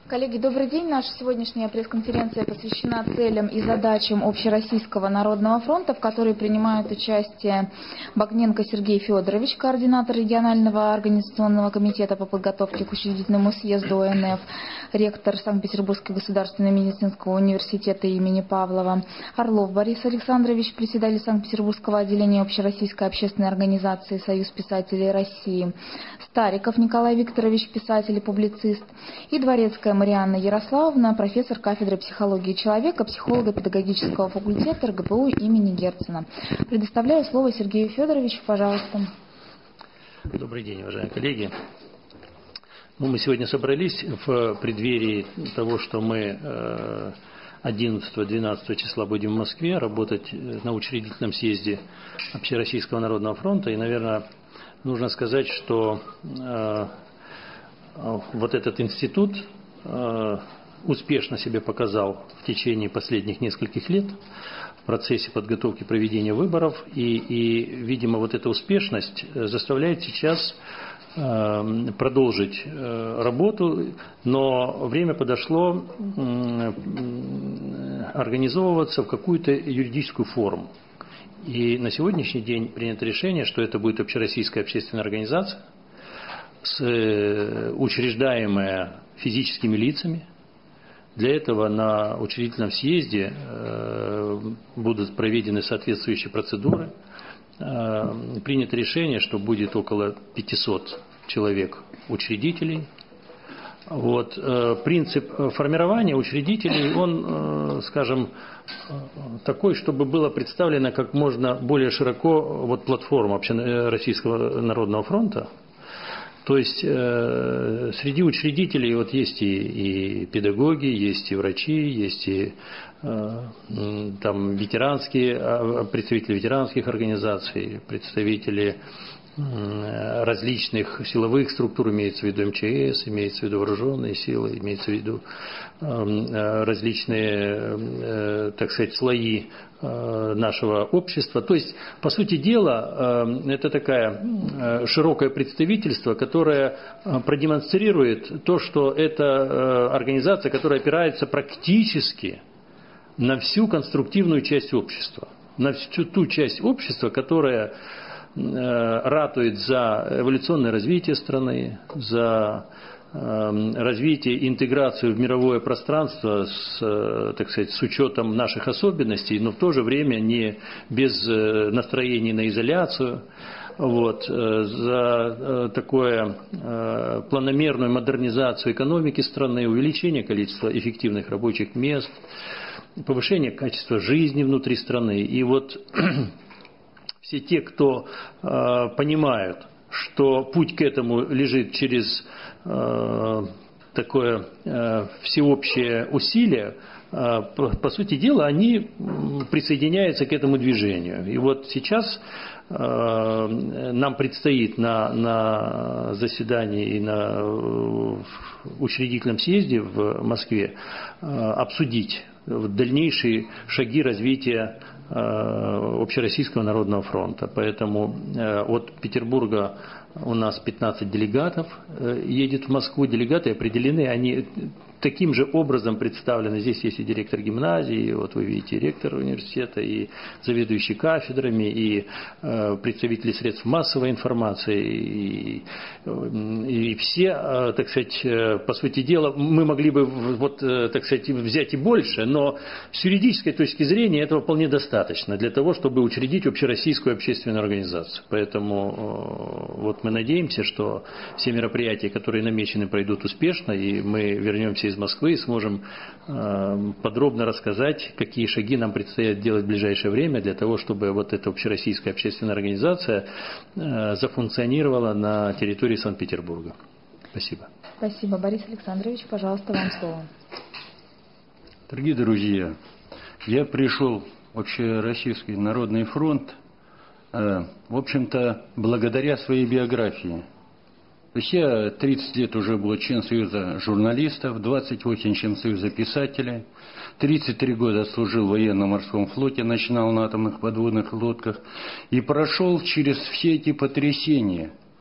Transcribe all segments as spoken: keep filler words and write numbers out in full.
Коллеги, добрый день. Наша сегодняшняя пресс-конференция посвящена целям и задачам Общероссийского народного фронта, в которой принимают участие Богненко Сергей Федорович, координатор регионального организационного комитета по подготовке к учредительному съезду О Н Ф, ректор Санкт-Петербургского государственного медицинского университета имени Павлова, Орлов Борис Александрович, председатель Санкт-Петербургского отделения Общероссийской общественной организации «Союз писателей России», Стариков Николай Викторович, писатель и публицист, и Дворецкая Марианна Ярославовна, профессор кафедры психологии человека, психолога педагогического факультета Р Г П У имени Герцена. Предоставляю слово Сергею Федоровичу, пожалуйста. Добрый день, уважаемые коллеги. Ну, мы сегодня собрались в преддверии того, что мы одиннадцатого-двенадцатого числа будем в Москве работать на учредительном съезде Общероссийского народного фронта. И, наверное, нужно сказать, что э, вот этот институт э, успешно себя показал в течение последних нескольких лет в процессе подготовки проведения выборов. И, и видимо, вот эта успешность заставляет сейчас э, продолжить э, работу, но время подошло э, организовываться в какую-то юридическую форму. И на сегодняшний день принято решение, что это будет общероссийская общественная организация, учреждаемая физическими лицами. Для этого на учредительном съезде будут проведены соответствующие процедуры. Принято решение, что будет около пятисот человек учредителей. Вот. Принцип формирования учредителей, он, скажем, такой, чтобы было представлено как можно более широко вот, платформа Общероссийского народного фронта. То есть э, среди учредителей вот, есть и, и педагоги, есть и врачи, есть и э, там, ветеранские, представители ветеранских организаций, представители различных силовых структур, имеется в виду М Ч С, имеется в виду вооруженные силы, имеется в виду э, различные, э, так сказать, слои э, нашего общества. То есть, по сути дела, э, это такое э, широкое представительство, которое э, продемонстрирует то, что это э, организация, которая опирается практически на всю конструктивную часть общества, на всю ту часть общества, которая ратует за эволюционное развитие страны, за э, развитие и интеграцию в мировое пространство с, э, так сказать, с учетом наших особенностей, но в то же время не без настроений на изоляцию. Вот, э, за э, такое э, планомерную модернизацию экономики страны, увеличение количества эффективных рабочих мест, повышение качества жизни внутри страны. И вот все те, кто э, понимают, что путь к этому лежит через э, такое э, всеобщее усилие, э, по, по сути дела, они присоединяются к этому движению. И вот сейчас э, нам предстоит на, на заседании и на учредительном съезде в Москве э, обсудить дальнейшие шаги развития Общероссийского народного фронта. Поэтому от Петербурга у нас пятнадцать делегатов едет в Москву. Делегаты определены, они таким же образом представлены. Здесь есть и директор гимназии, вот вы видите, и ректор университета, и заведующий кафедрами, и представители средств массовой информации, и, и все, так сказать, по сути дела, мы могли бы, вот, так сказать, взять и больше, но с юридической точки зрения этого вполне достаточно для того, чтобы учредить общероссийскую общественную организацию. Поэтому вот мы надеемся, что все мероприятия, которые намечены, пройдут успешно, и мы вернемся из Москвы и сможем э, подробно рассказать, какие шаги нам предстоят делать в ближайшее время для того, чтобы вот эта общероссийская общественная организация э, зафункционировала на территории Санкт-Петербурга. Спасибо. Спасибо. Борис Александрович, пожалуйста, вам слово. Дорогие друзья, я пришел в Общероссийский народный фронт, э, в общем-то, благодаря своей биографии. То есть я тридцать лет уже был член Союза журналистов, двадцать восемь член Союза писателей, тридцать три года служил в военно-морском флоте, начинал на атомных подводных лодках и прошел через все эти потрясения,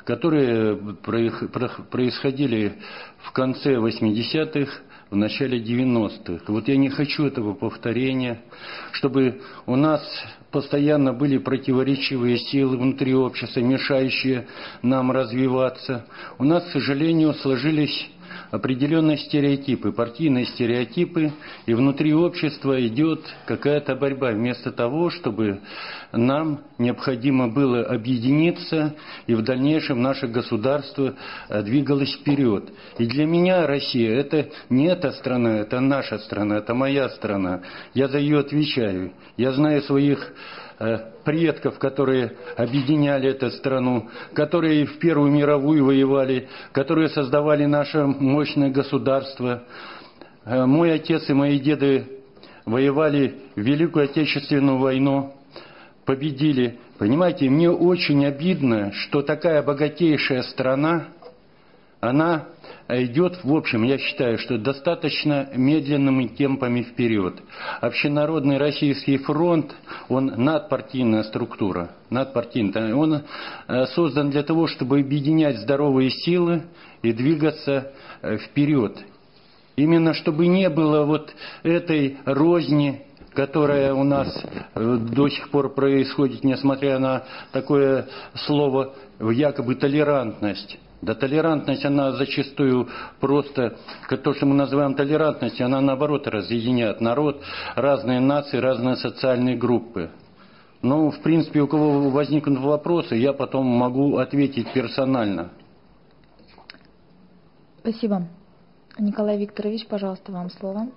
которые происходили в конце восьмидесятых, в начале девяностых. Вот я не хочу этого повторения, чтобы у нас постоянно были противоречивые силы внутри общества, мешающие нам развиваться. У нас, к сожалению, сложились определенные стереотипы, партийные стереотипы, и внутри общества идет какая-то борьба. Вместо того, чтобы нам необходимо было объединиться, и в дальнейшем наше государство двигалось вперед. И для меня Россия – это не эта страна, это наша страна, это моя страна. Я за ее отвечаю. Я знаю своих предков, которые объединяли эту страну, которые в Первую мировую воевали, которые создавали наше мощное государство. Мой отец и мои деды воевали в Великую Отечественную войну, победили. Понимаете, мне очень обидно, что такая богатейшая страна, она идет, в общем, я считаю, что достаточно медленными темпами вперед. Общенародный Российский фронт, он надпартийная структура, надпартийная. Он создан для того, чтобы объединять здоровые силы и двигаться вперед. Именно чтобы не было вот этой розни, которая у нас до сих пор происходит, несмотря на такое слово якобы толерантность. Да толерантность, она зачастую просто, то, что мы называем толерантностью, она наоборот разъединяет народ, разные нации, разные социальные группы. Ну, в принципе, у кого возникнут вопросы, я потом могу ответить персонально. Спасибо. Николай Викторович, пожалуйста, вам слово.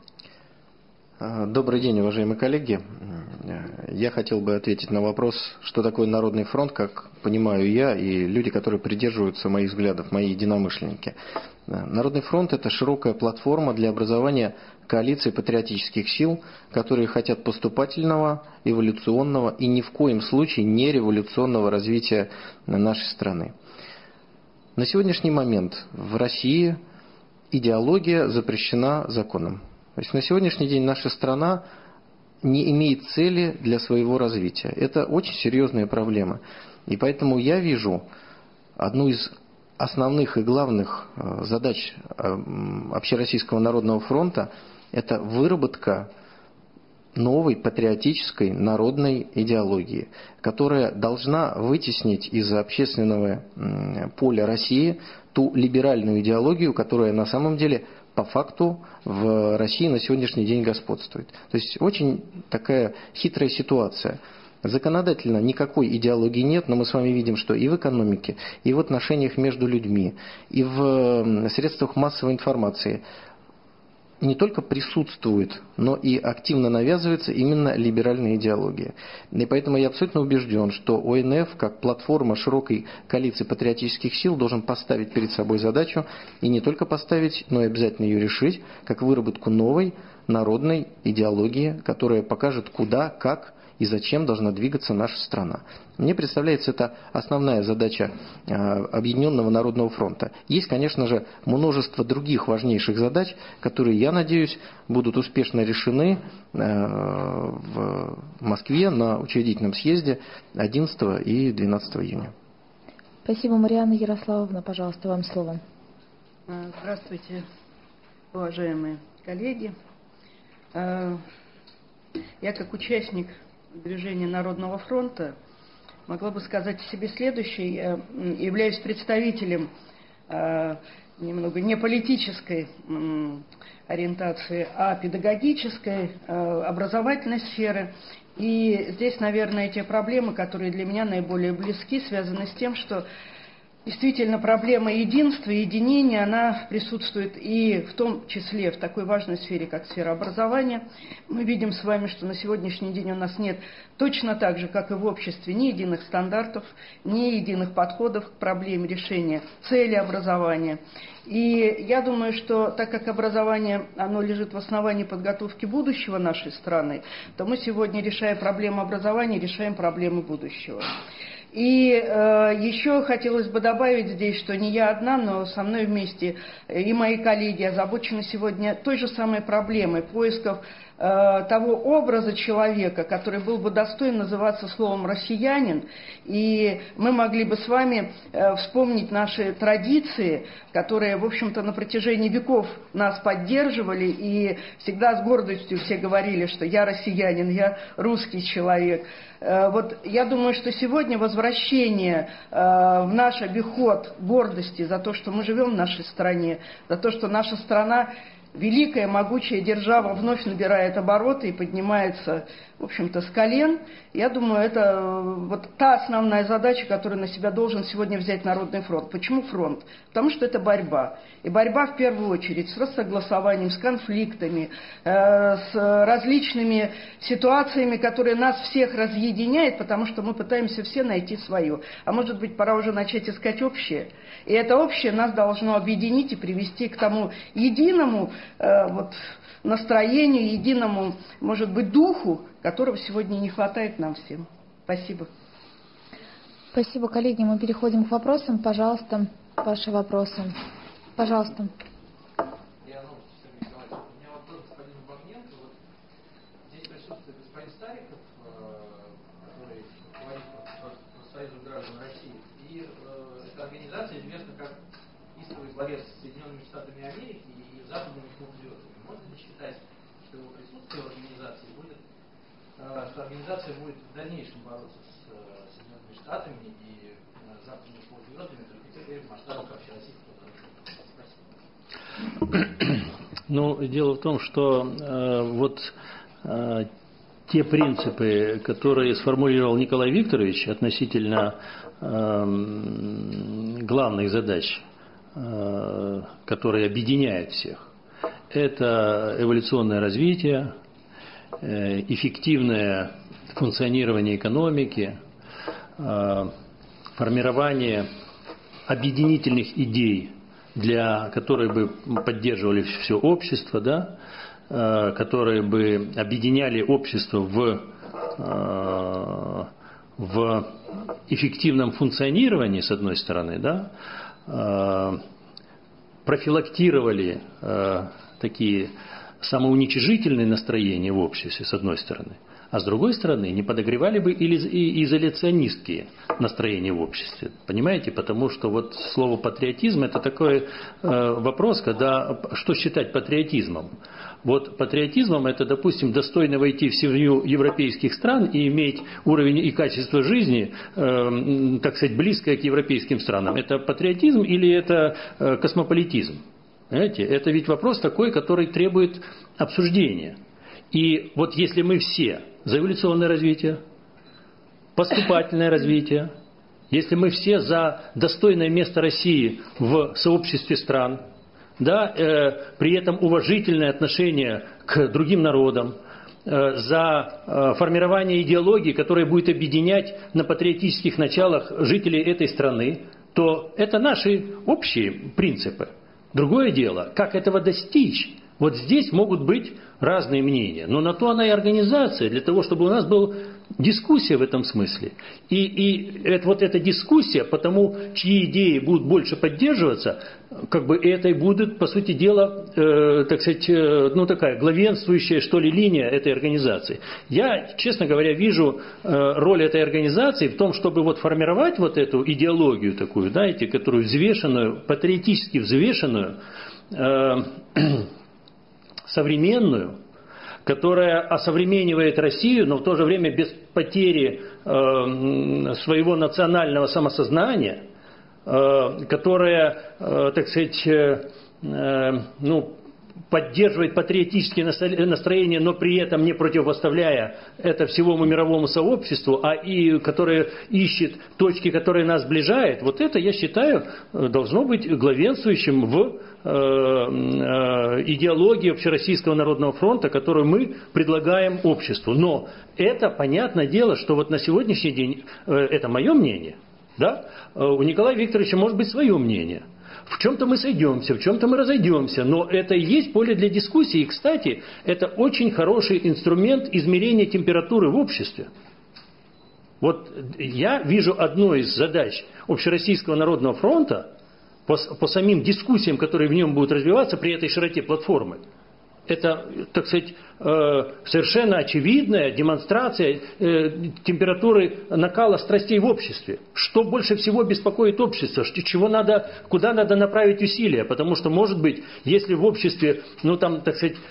Добрый день, уважаемые коллеги. Я хотел бы ответить на вопрос, что такое Народный фронт, как понимаю я и люди, которые придерживаются моих взглядов, мои единомышленники. Народный фронт – это широкая платформа для образования коалиции патриотических сил, которые хотят поступательного, эволюционного и ни в коем случае не революционного развития нашей страны. На сегодняшний момент в России идеология запрещена законом. То есть на сегодняшний день наша страна не имеет цели для своего развития. Это очень серьезная проблема. И поэтому я вижу одну из основных и главных задач Общероссийского народного фронта – это выработка новой патриотической народной идеологии, которая должна вытеснить из общественного поля России ту либеральную идеологию, которая на самом деле по факту в России на сегодняшний день господствует. То есть очень такая хитрая ситуация. Законодательно никакой идеологии нет, но мы с вами видим, что и в экономике, и в отношениях между людьми, и в средствах массовой информации не только присутствует, но и активно навязывается именно либеральная идеология. И поэтому я абсолютно убежден, что О Н Ф, как платформа широкой коалиции патриотических сил, должен поставить перед собой задачу, и не только поставить, но и обязательно ее решить, как выработку новой народной идеологии, которая покажет, куда, как и зачем должна двигаться наша страна. Мне представляется, это основная задача э, Объединенного народного фронта. Есть, конечно же, множество других важнейших задач, которые, я надеюсь, будут успешно решены э, в Москве на учредительном съезде одиннадцатого и двенадцатого июня. Спасибо. Марианна Ярославовна, пожалуйста, вам слово. Здравствуйте, уважаемые коллеги. Я как участник движения Народного фронта могла бы сказать о себе следующее. Я являюсь представителем э, немного не политической э, ориентации, а педагогической, э, образовательной сферы. И здесь, наверное, те проблемы, которые для меня наиболее близки, связаны с тем, что действительно, проблема единства, единения, она присутствует и в том числе в такой важной сфере, как сфера образования. Мы видим с вами, что на сегодняшний день у нас нет точно так же, как и в обществе, ни единых стандартов, ни единых подходов к проблеме решения цели образования. И я думаю, что так как образование, оно лежит в основании подготовки будущего нашей страны, то мы сегодня, решая проблему образования, решаем проблемы будущего. И э, еще хотелось бы добавить здесь, что не я одна, но со мной вместе и мои коллеги озабочены сегодня той же самой проблемой поисков э, того образа человека, который был бы достоин называться словом «россиянин», и мы могли бы с вами э, вспомнить наши традиции, которые, в общем-то, на протяжении веков нас поддерживали, и всегда с гордостью все говорили, что я россиянин, я русский человек. Э, вот я думаю, что сегодня возвращение э, в наш обиход гордости за то, что мы живем в нашей стране, за то, что наша страна, великая, могучая держава, вновь набирает обороты и поднимается, в общем-то, с колен. Я думаю, это вот та основная задача, которую на себя должен сегодня взять Народный фронт. Почему фронт? Потому что это борьба. И борьба в первую очередь с рассогласованием, с конфликтами, э, с различными ситуациями, которые нас всех разъединяют, потому что мы пытаемся все найти свое. А может быть, пора уже начать искать общее. И это общее нас должно объединить и привести к тому единому э, вот, настроению, единому, может быть, духу, которого сегодня не хватает нам всем. Спасибо. Спасибо, коллеги. Мы переходим к вопросам. Пожалуйста, ваши вопросы. Пожалуйста. Я новости, Сергей Николаевич. У меня вопрос к господину Богненко. Вот здесь присутствует господин Стариков, который говорит про Союз граждан России. И э, эта организация известна как истовый борец с Соединенными Штатами Америки и западными звездами. Можно ли считать, что его присутствие в организации будет, э, что организация будет в дальнейшем бороться с э, Соединенными Штатами и э, западными звездами, только теперь в масштабах общероссийского народа? Ну, дело в том, что э, вот э, те принципы, которые сформулировал Николай Викторович относительно э, главных задач, э, которые объединяют всех, это эволюционное развитие, э, эффективное функционирование экономики, э, формирование объединительных идей, для которых бы поддерживали все общество, да, э, которые бы объединяли общество в, э, в эффективном функционировании, с одной стороны, да, э, профилактировали э, такие самоуничижительные настроения в обществе, с одной стороны, а с другой стороны, не подогревали бы и изоляционистские настроения в обществе. Понимаете? Потому что вот слово патриотизм — это такой э, вопрос, когда что считать патриотизмом. Вот патриотизмом — это, допустим, достойно войти в семью европейских стран и иметь уровень и качество жизни, э, так сказать, близкое к европейским странам. Это патриотизм или это э, космополитизм? Понимаете? Это ведь вопрос такой, который требует обсуждения. И вот если мы все за эволюционное развитие, поступательное развитие, если мы все за достойное место России в сообществе стран, да, э, при этом уважительное отношение к другим народам, э, за э, формирование идеологии, которая будет объединять на патриотических началах жителей этой страны, то это наши общие принципы. Другое дело, как этого достичь. Вот здесь могут быть разные мнения, но на то она и организация, для того, чтобы у нас была дискуссия в этом смысле. И, и это, вот эта дискуссия, потому чьи идеи будут больше поддерживаться, как бы это и будет, по сути дела, э, так сказать, э, ну такая главенствующая, что ли, линия этой организации. Я, честно говоря, вижу э, роль этой организации в том, чтобы вот формировать вот эту идеологию такую, знаете, которую взвешенную, патриотически взвешенную, э, современную, которая осовременивает Россию, но в то же время без потери э, своего национального самосознания, э, которая, э, так сказать, э, э, ну, поддерживает патриотические настроения, но при этом не противопоставляя это всему мировому сообществу, а и которая ищет точки, которые нас сближают, вот это, я считаю, должно быть главенствующим в э, э, идеологии Общероссийского народного фронта, которую мы предлагаем обществу. Но это, понятное дело, что вот на сегодняшний день, э, это мое мнение, да? У Николая Викторовича может быть свое мнение. В чем-то мы сойдемся, в чем-то мы разойдемся, но это и есть поле для дискуссии. И, кстати, это очень хороший инструмент измерения температуры в обществе. Вот я вижу одну из задач Общероссийского народного фронта по, по самим дискуссиям, которые в нем будут развиваться при этой широте платформы. это, так сказать, совершенно очевидная демонстрация температуры накала страстей в обществе. Что больше всего беспокоит общество, чего надо, куда надо направить усилия. Потому что, может быть, если в обществе, ну там, так сказать,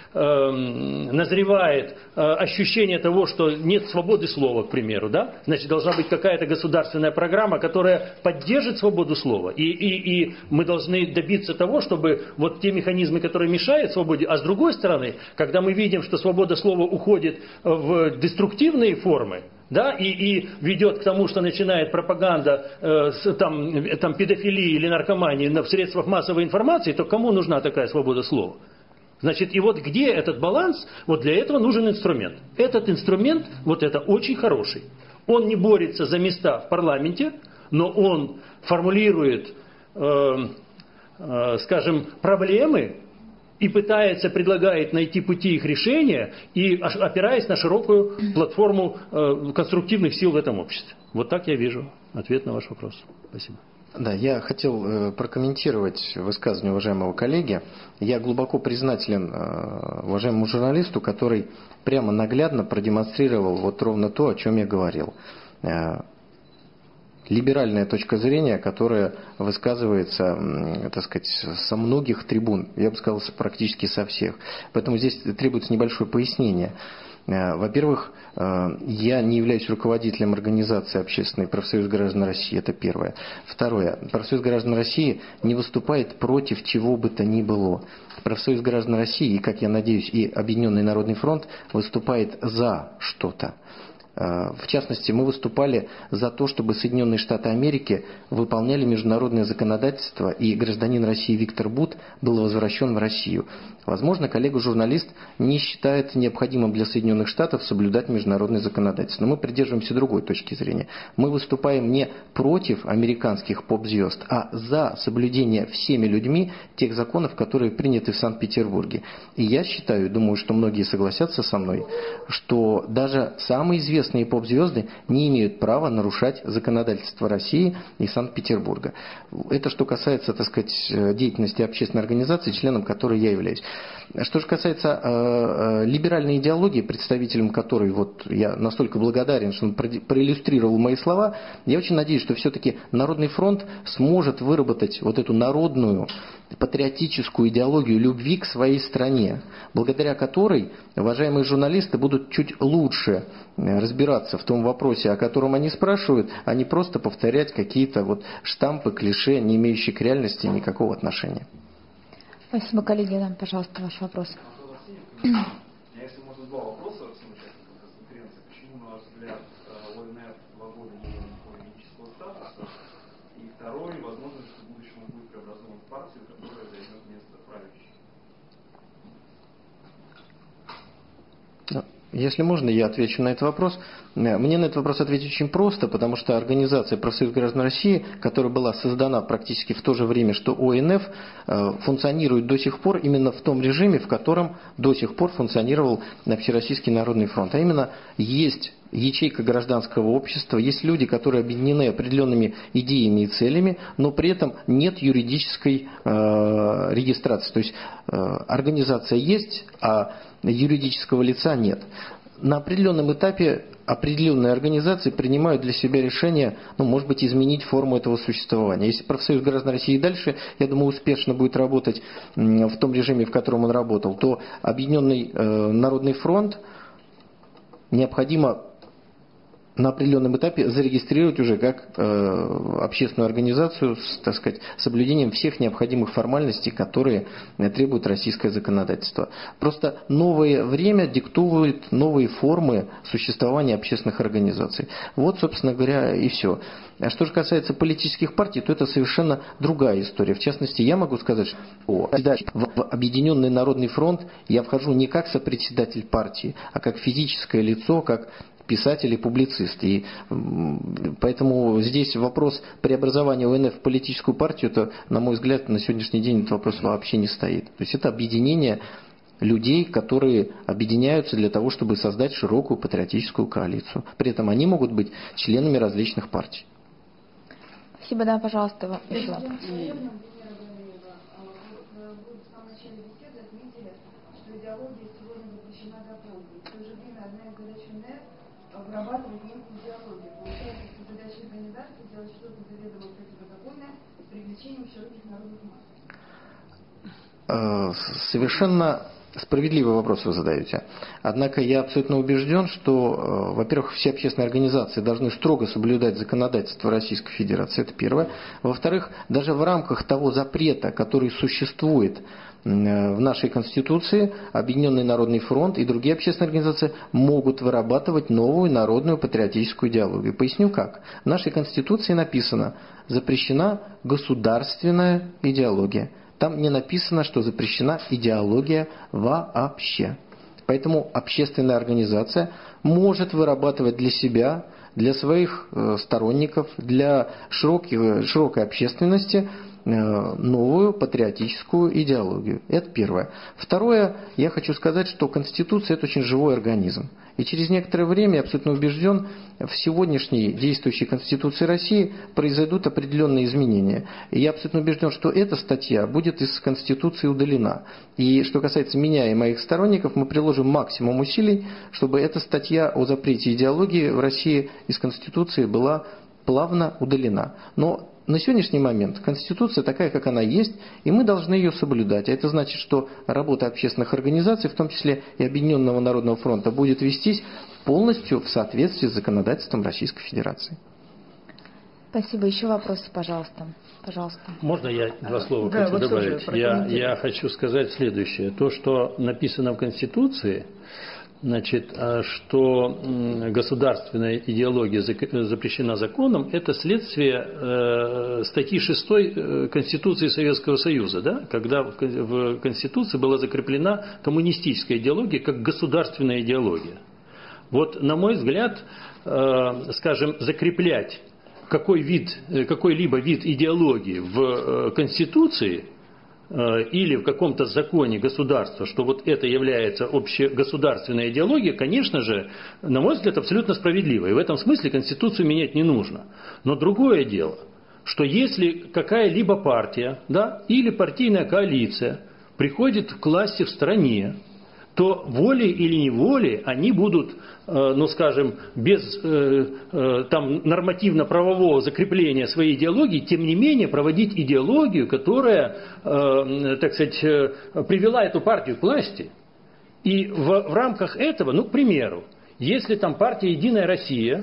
назревает ощущение того, что нет свободы слова, к примеру, да, значит, должна быть какая-то государственная программа, которая поддержит свободу слова. И, и, и мы должны добиться того, чтобы вот те механизмы, которые мешают свободе, а с другой стороны, когда мы видим, что свобода слова уходит в деструктивные формы, да, и, и ведет к тому, что начинает пропаганда э, с, там, там, педофилии или наркомании в средствах массовой информации, то кому нужна такая свобода слова? Значит, и вот где этот баланс, вот для этого нужен инструмент. Этот инструмент, вот это очень хороший. Он не борется за места в парламенте, но он формулирует, э, э, скажем, проблемы, и пытается, предлагает найти пути их решения, и опираясь на широкую платформу э, конструктивных сил в этом обществе. Вот так я вижу ответ на ваш вопрос. Спасибо. Да, я хотел э, прокомментировать высказывание уважаемого коллеги. Я глубоко признателен э, уважаемому журналисту, который прямо наглядно продемонстрировал вот ровно то, о чем я говорил. Э, либеральная точка зрения, которая высказывается, так сказать, со многих трибун, я бы сказал, практически со всех. Поэтому здесь требуется небольшое пояснение. Во-первых, я не являюсь руководителем организации Общественный профсоюз граждан России, это первое. Второе, профсоюз граждан России не выступает против чего бы то ни было. Профсоюз граждан России, и, как я надеюсь, и Объединенный Народный фронт выступает за что-то. В частности, мы выступали за то, чтобы Соединенные Штаты Америки выполняли международное законодательство, и гражданин России Виктор Бут был возвращен в Россию. Возможно, коллега-журналист не считает необходимым для Соединенных Штатов соблюдать международное законодательство. Но мы придерживаемся другой точки зрения. Мы выступаем не против американских поп-звезд, а за соблюдение всеми людьми тех законов, которые приняты в Санкт-Петербурге. И я считаю, думаю, что многие согласятся со мной, что даже самые известные поп-звезды не имеют права нарушать законодательство России и Санкт-Петербурга. Это что касается, так сказать, деятельности общественной организации, членом которой я являюсь. Что же касается э, либеральной идеологии, представителем которой вот я настолько благодарен, что он проиллюстрировал мои слова, я очень надеюсь, что все-таки Народный фронт сможет выработать вот эту народную патриотическую идеологию любви к своей стране, благодаря которой уважаемые журналисты будут чуть лучше разбираться в том вопросе, о котором они спрашивают, а не просто повторять какие-то вот штампы, клише, не имеющие к реальности никакого отношения. Спасибо, коллеги. Да, пожалуйста, ваш вопрос. Я, если можно, два вопроса всем участникам конференции. Почему, на ваш взгляд, ОНФ два года не имел никакого юридического статуса? И второй, возможно, что в будущем он будет преобразован в партию, которая займет место правящей. Если можно, я отвечу на этот вопрос. Мне на этот вопрос ответить очень просто, потому что организация Профсоюз граждан России, которая была создана практически в то же время, что ОНФ, функционирует до сих пор именно в том режиме, в котором до сих пор функционировал Всероссийский народный фронт. А именно, есть ячейка гражданского общества, есть люди, которые объединены определенными идеями и целями, но при этом нет юридической э, регистрации. То есть э, организация есть, а юридического лица нет. На определенном этапе определенные организации принимают для себя решение, ну, может быть, изменить форму этого существования. Если профсоюз граждан России и дальше, я думаю, успешно будет работать в том режиме, в котором он работал, то Объединенный э, Народный фронт необходимо на определенном этапе зарегистрировать уже как э, общественную организацию с, так сказать, соблюдением всех необходимых формальностей, которые э, требует российское законодательство. Просто новое время диктует новые формы существования общественных организаций. Вот, собственно говоря, и все. А что же касается политических партий, то это совершенно другая история. В частности, я могу сказать, что в Объединенный Народный фронт я вхожу не как сопредседатель партии, а как физическое лицо, как писатель и публицист. И поэтому здесь вопрос преобразования ОНФ в политическую партию, то, на мой взгляд, на сегодняшний день этот вопрос вообще не стоит. То есть это объединение людей, которые объединяются для того, чтобы создать широкую патриотическую коалицию. При этом они могут быть членами различных партий. Спасибо, да, пожалуйста. Еще. Идеология идеология сегодня запрещена законом. В то же время одна из задач УНР – вырабатывать некую идеологию. Получается, что задача организации – делать что-то заведомо противозаконное с привлечением широких народных масс. Совершенно справедливый вопрос вы задаете. Однако я абсолютно убежден, что, во-первых, все общественные организации должны строго соблюдать законодательство Российской Федерации, это первое. Во-вторых, даже в рамках того запрета, который существует в нашей Конституции, Объединенный Народный фронт и другие общественные организации могут вырабатывать новую народную патриотическую идеологию. Поясню как. В нашей Конституции написано: запрещена государственная идеология. Там не написано, что запрещена идеология вообще. Поэтому общественная организация может вырабатывать для себя, для своих сторонников, для широкой, широкой общественности новую патриотическую идеологию. Это первое. Второе, я хочу сказать, что Конституция – это очень живой организм. И через некоторое время, я абсолютно убежден, в сегодняшней действующей Конституции России произойдут определенные изменения. И я абсолютно убежден, что эта статья будет из Конституции удалена. И что касается меня и моих сторонников, мы приложим максимум усилий, чтобы эта статья о запрете идеологии в России из Конституции была плавно удалена. Но на сегодняшний момент Конституция такая, как она есть, и мы должны ее соблюдать. А это значит, что работа общественных организаций, в том числе и Объединенного Народного фронта, будет вестись полностью в соответствии с законодательством Российской Федерации. Спасибо. Еще вопросы, пожалуйста. Пожалуйста. Можно я два слова да, хочу вот добавить? Я, я хочу сказать следующее. То, что написано в Конституции, значит, что государственная идеология запрещена законом, это следствие э, статьи шестой Конституции Советского Союза, да? Когда в Конституции была закреплена коммунистическая идеология как государственная идеология. Вот, на мой взгляд, э, скажем, закреплять какой вид, какой-либо вид идеологии в Конституции или в каком-то законе государства, что вот это является общегосударственной идеологией, конечно же, на мой взгляд, абсолютно справедливо. И в этом смысле Конституцию менять не нужно. Но другое дело, что если какая-либо партия, да, или партийная коалиция приходит к власти в стране, то волей или неволей они будут, ну скажем, без там нормативно-правового закрепления своей идеологии, тем не менее проводить идеологию, которая, так сказать, привела эту партию к власти. И в, в рамках этого, ну, к примеру, если там партия «Единая Россия»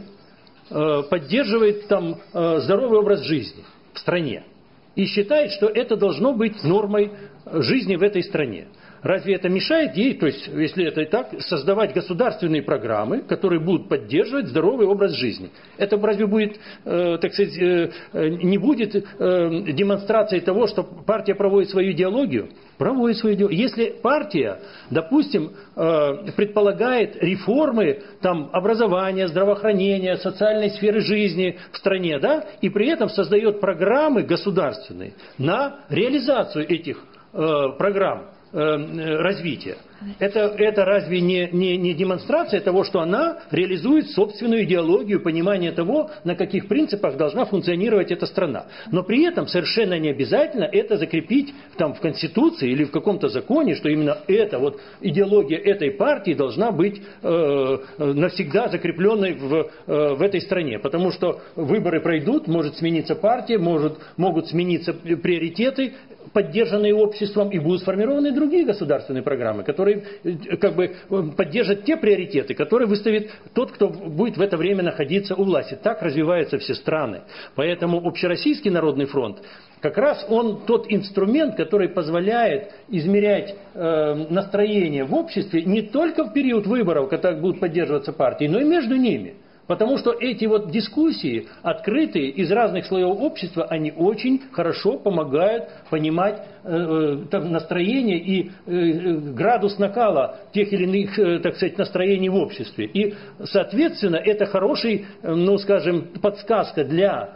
поддерживает там здоровый образ жизни в стране и считает, что это должно быть нормой жизни в этой стране, разве это мешает ей, то есть, если это и так, создавать государственные программы, которые будут поддерживать здоровый образ жизни? Это разве будет, э, так сказать, э, не будет э, демонстрацией того, что партия проводит свою идеологию? Проводит свою идеологию. Если партия, допустим, э, предполагает реформы там, образования, здравоохранения, социальной сферы жизни в стране, да, и при этом создает программы государственные на реализацию этих э, программ развития. Это, это разве не, не, не демонстрация того, что она реализует собственную идеологию, понимание того, на каких принципах должна функционировать эта страна. Но при этом совершенно не обязательно это закрепить там, в Конституции или в каком-то законе, что именно эта вот идеология этой партии должна быть э, навсегда закрепленной в, э, в этой стране. Потому что выборы пройдут, может смениться партия, может, могут смениться приоритеты, поддержанные обществом, и будут сформированы другие государственные программы, которые как бы поддержат те приоритеты, которые выставит тот, кто будет в это время находиться у власти. Так развиваются все страны. Поэтому Общероссийский народный фронт как раз он тот инструмент, который позволяет измерять э, настроение в обществе не только в период выборов, когда будут поддерживаться партии, но и между ними. Потому что эти вот дискуссии, открытые из разных слоев общества, они очень хорошо помогают понимать э, там, настроение и э, градус накала тех или иных, э, так сказать, настроений в обществе. И, соответственно, это хороший, э, ну, скажем, подсказка для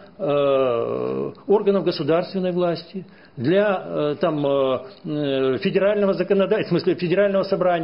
э, органов государственной власти, для э, там, э, федерального законодательства, в смысле федерального собрания.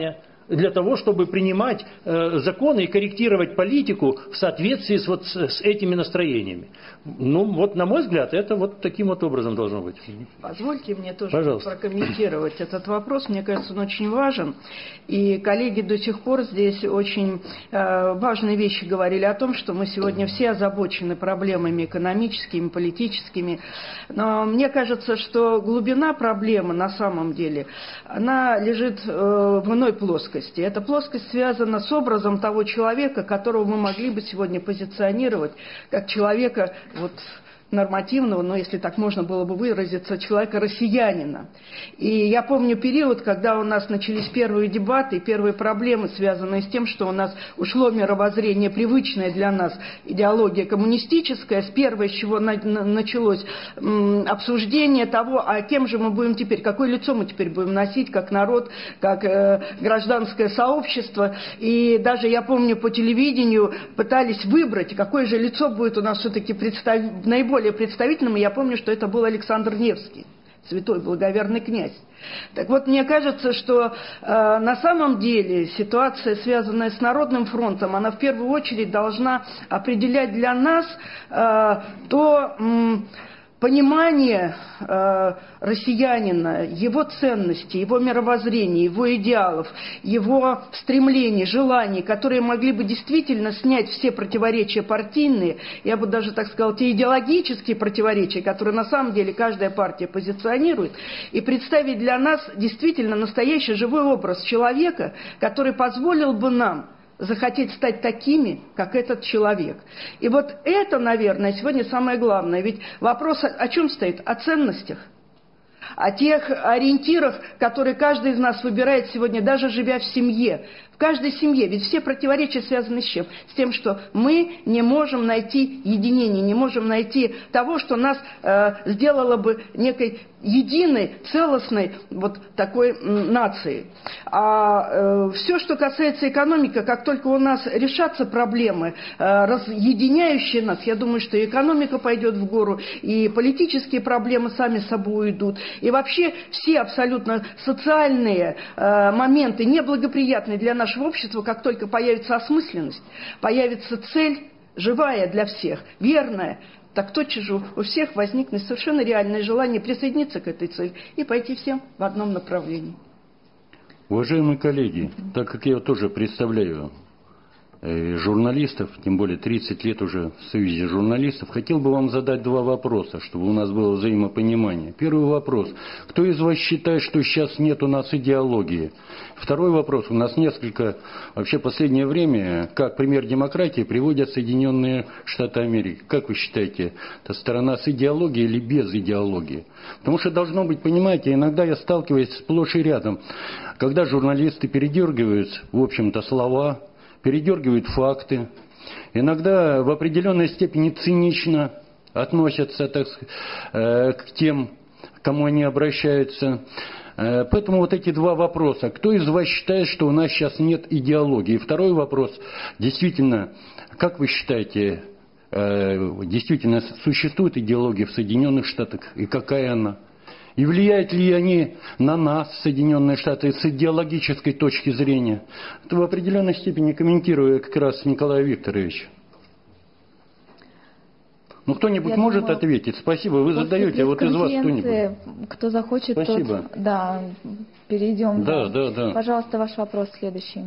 для того, чтобы принимать э, законы и корректировать политику в соответствии с, вот, с этими настроениями. Ну, вот, на мой взгляд, это вот таким вот образом должно быть. Позвольте мне тоже Пожалуйста. прокомментировать этот вопрос. Мне кажется, он очень важен. И коллеги до сих пор здесь очень э, важные вещи говорили о том, что мы сегодня все озабочены проблемами экономическими, политическими. Но мне кажется, что глубина проблемы на самом деле, она лежит э, в иной плоскости. Эта плоскость связана с образом того человека, которого мы могли бы сегодня позиционировать как человека вот, нормативного, но если так можно было бы выразиться, человека-россиянина. И я помню период, когда у нас начались первые дебаты, первые проблемы, связанные с тем, что у нас ушло мировоззрение, привычное для нас, идеология коммунистическая, с первой, с чего на, на, началось м, обсуждение того, а кем же мы будем теперь, какое лицо мы теперь будем носить, как народ, как э, гражданское сообщество. И даже, я помню, по телевидению пытались выбрать, какое же лицо будет у нас все-таки представ... наиболее более представительным, и я помню, что это был Александр Невский, святой благоверный князь. Так вот, мне кажется, что э, на самом деле ситуация, связанная с Народным фронтом, она в первую очередь должна определять для нас э, то... М- понимание э, россиянина, его ценностей, его мировоззрения, его идеалов, его стремлений, желаний, которые могли бы действительно снять все противоречия партийные, я бы даже так сказала, те идеологические противоречия, которые на самом деле каждая партия позиционирует, и представить для нас действительно настоящий живой образ человека, который позволил бы нам захотеть стать такими, как этот человек. И вот это, наверное, сегодня самое главное. Ведь вопрос о чем стоит? О ценностях. О тех ориентирах, которые каждый из нас выбирает сегодня, даже живя в семье. В каждой семье. Ведь все противоречия связаны с чем? С тем, что мы не можем найти единения, не можем найти того, что нас э, сделало бы некой единой, целостной вот такой м, нацией. А э, все, что касается экономики, как только у нас решатся проблемы, э, разъединяющие нас, я думаю, что и экономика пойдет в гору, и политические проблемы сами собой уйдут. И вообще все абсолютно социальные э, моменты, неблагоприятные для нашего общества, как только появится осмысленность, появится цель, живая для всех, верная, так тотчас же у всех возникнет совершенно реальное желание присоединиться к этой цели и пойти всем в одном направлении. Уважаемые коллеги, так как я тоже представляю журналистов, тем более тридцать лет уже в Союзе журналистов, хотел бы вам задать два вопроса, чтобы у нас было взаимопонимание. Первый вопрос. Кто из вас считает, что сейчас нет у нас идеологии? Второй вопрос. У нас несколько, вообще последнее время, как пример демократии, приводят Соединенные Штаты Америки. Как вы считаете, это сторона с идеологией или без идеологии? Потому что должно быть, понимаете, иногда я сталкиваюсь сплошь и рядом, когда журналисты передергивают, в общем-то, слова, передергивают факты, иногда в определенной степени цинично относятся, так сказать, к тем, к кому они обращаются. Поэтому вот эти два вопроса. Кто из вас считает, что у нас сейчас нет идеологии? И второй вопрос. Действительно, как вы считаете, действительно существует идеология в Соединенных Штатах? И какая она? И влияют ли они на нас, Соединенные Штаты, с идеологической точки зрения? Это в определенной степени комментирую как раз Николай Викторович. Ну, кто-нибудь Я может думаю, ответить? Спасибо, вы задаете, а вот из вас кто-нибудь? Кто захочет, Спасибо. тот, да, перейдем. Да, да, да. Пожалуйста, ваш вопрос следующий.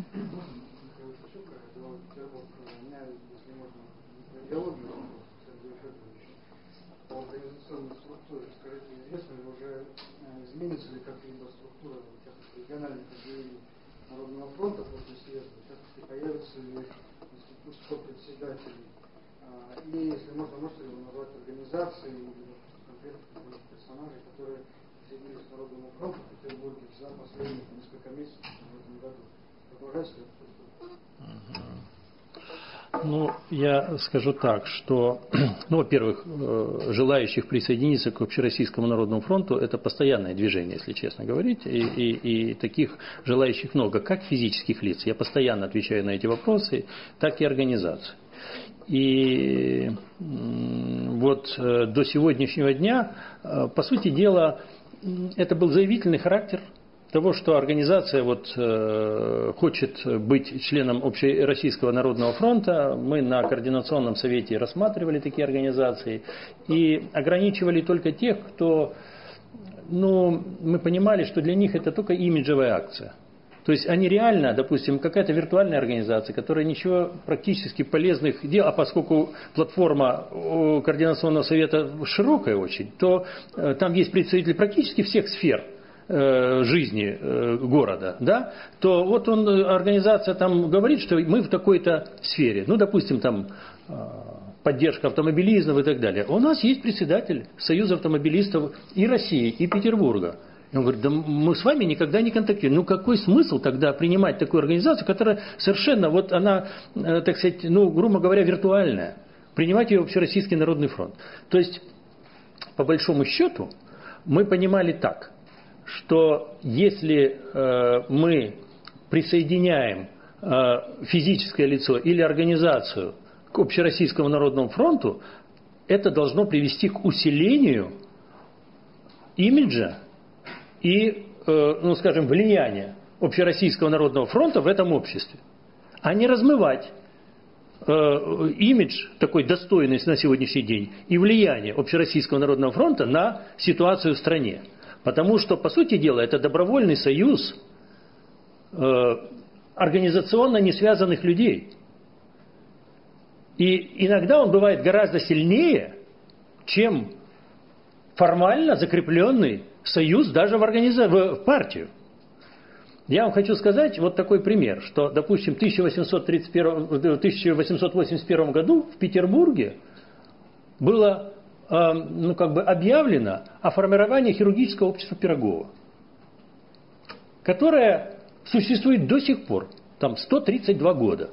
Изменится ли как-либо структура региональных отделений Народного фронта после съезда, в частности, появится ли институт сопредседателей, и, если можно, можете ли вы назвать организации или конкретных персонажей, которые присоединились к Народному фронту в Петербурге за последние несколько месяцев в этом году? Продолжайте ли это? Ну, я скажу так, что, ну, во-первых, желающих присоединиться к Общероссийскому народному фронту это постоянное движение, если честно говорить, и, и, и таких желающих много, как физических лиц. Я постоянно отвечаю на эти вопросы, так и организаций. И вот до сегодняшнего дня, по сути дела, это был заявительный характер того, что организация вот, э, хочет быть членом Общероссийского народного фронта, мы на Координационном совете рассматривали такие организации и ограничивали только тех, кто, ну, мы понимали, что для них это только имиджевая акция. То есть они реально, допустим, какая-то виртуальная организация, которая ничего практически полезных дел, а поскольку платформа Координационного совета широкая очень, то э, там есть представители практически всех сфер жизни города, да, то вот он, организация там говорит, что мы в такой-то сфере, ну, допустим, там поддержка автомобилизмов и так далее. У нас есть председатель Союза автомобилистов и России, и Петербурга. И он говорит, да мы с вами никогда не контактируем. Ну, какой смысл тогда принимать такую организацию, которая совершенно, вот она, так сказать, ну, грубо говоря, виртуальная. Принимать ее Общероссийский народный фронт. То есть, по большому счету, мы понимали так, что если э, мы присоединяем э, физическое лицо или организацию к Общероссийскому народному фронту, это должно привести к усилению имиджа и, э, ну, скажем, влияния Общероссийского народного фронта в этом обществе, а не размывать э, имидж такой достойный на сегодняшний день и влияние Общероссийского народного фронта на ситуацию в стране. Потому что, по сути дела, это добровольный союз э, организационно не связанных людей. И иногда он бывает гораздо сильнее, чем формально закрепленный союз даже в, организа... в партию. Я вам хочу сказать вот такой пример, что, допустим, в тысяча восемьсот тридцать первом, тысяча восемьсот восемьдесят первом году в Петербурге было ну, как бы объявлено о формировании хирургического общества Пирогова, которое существует до сих пор, там сто тридцать два года.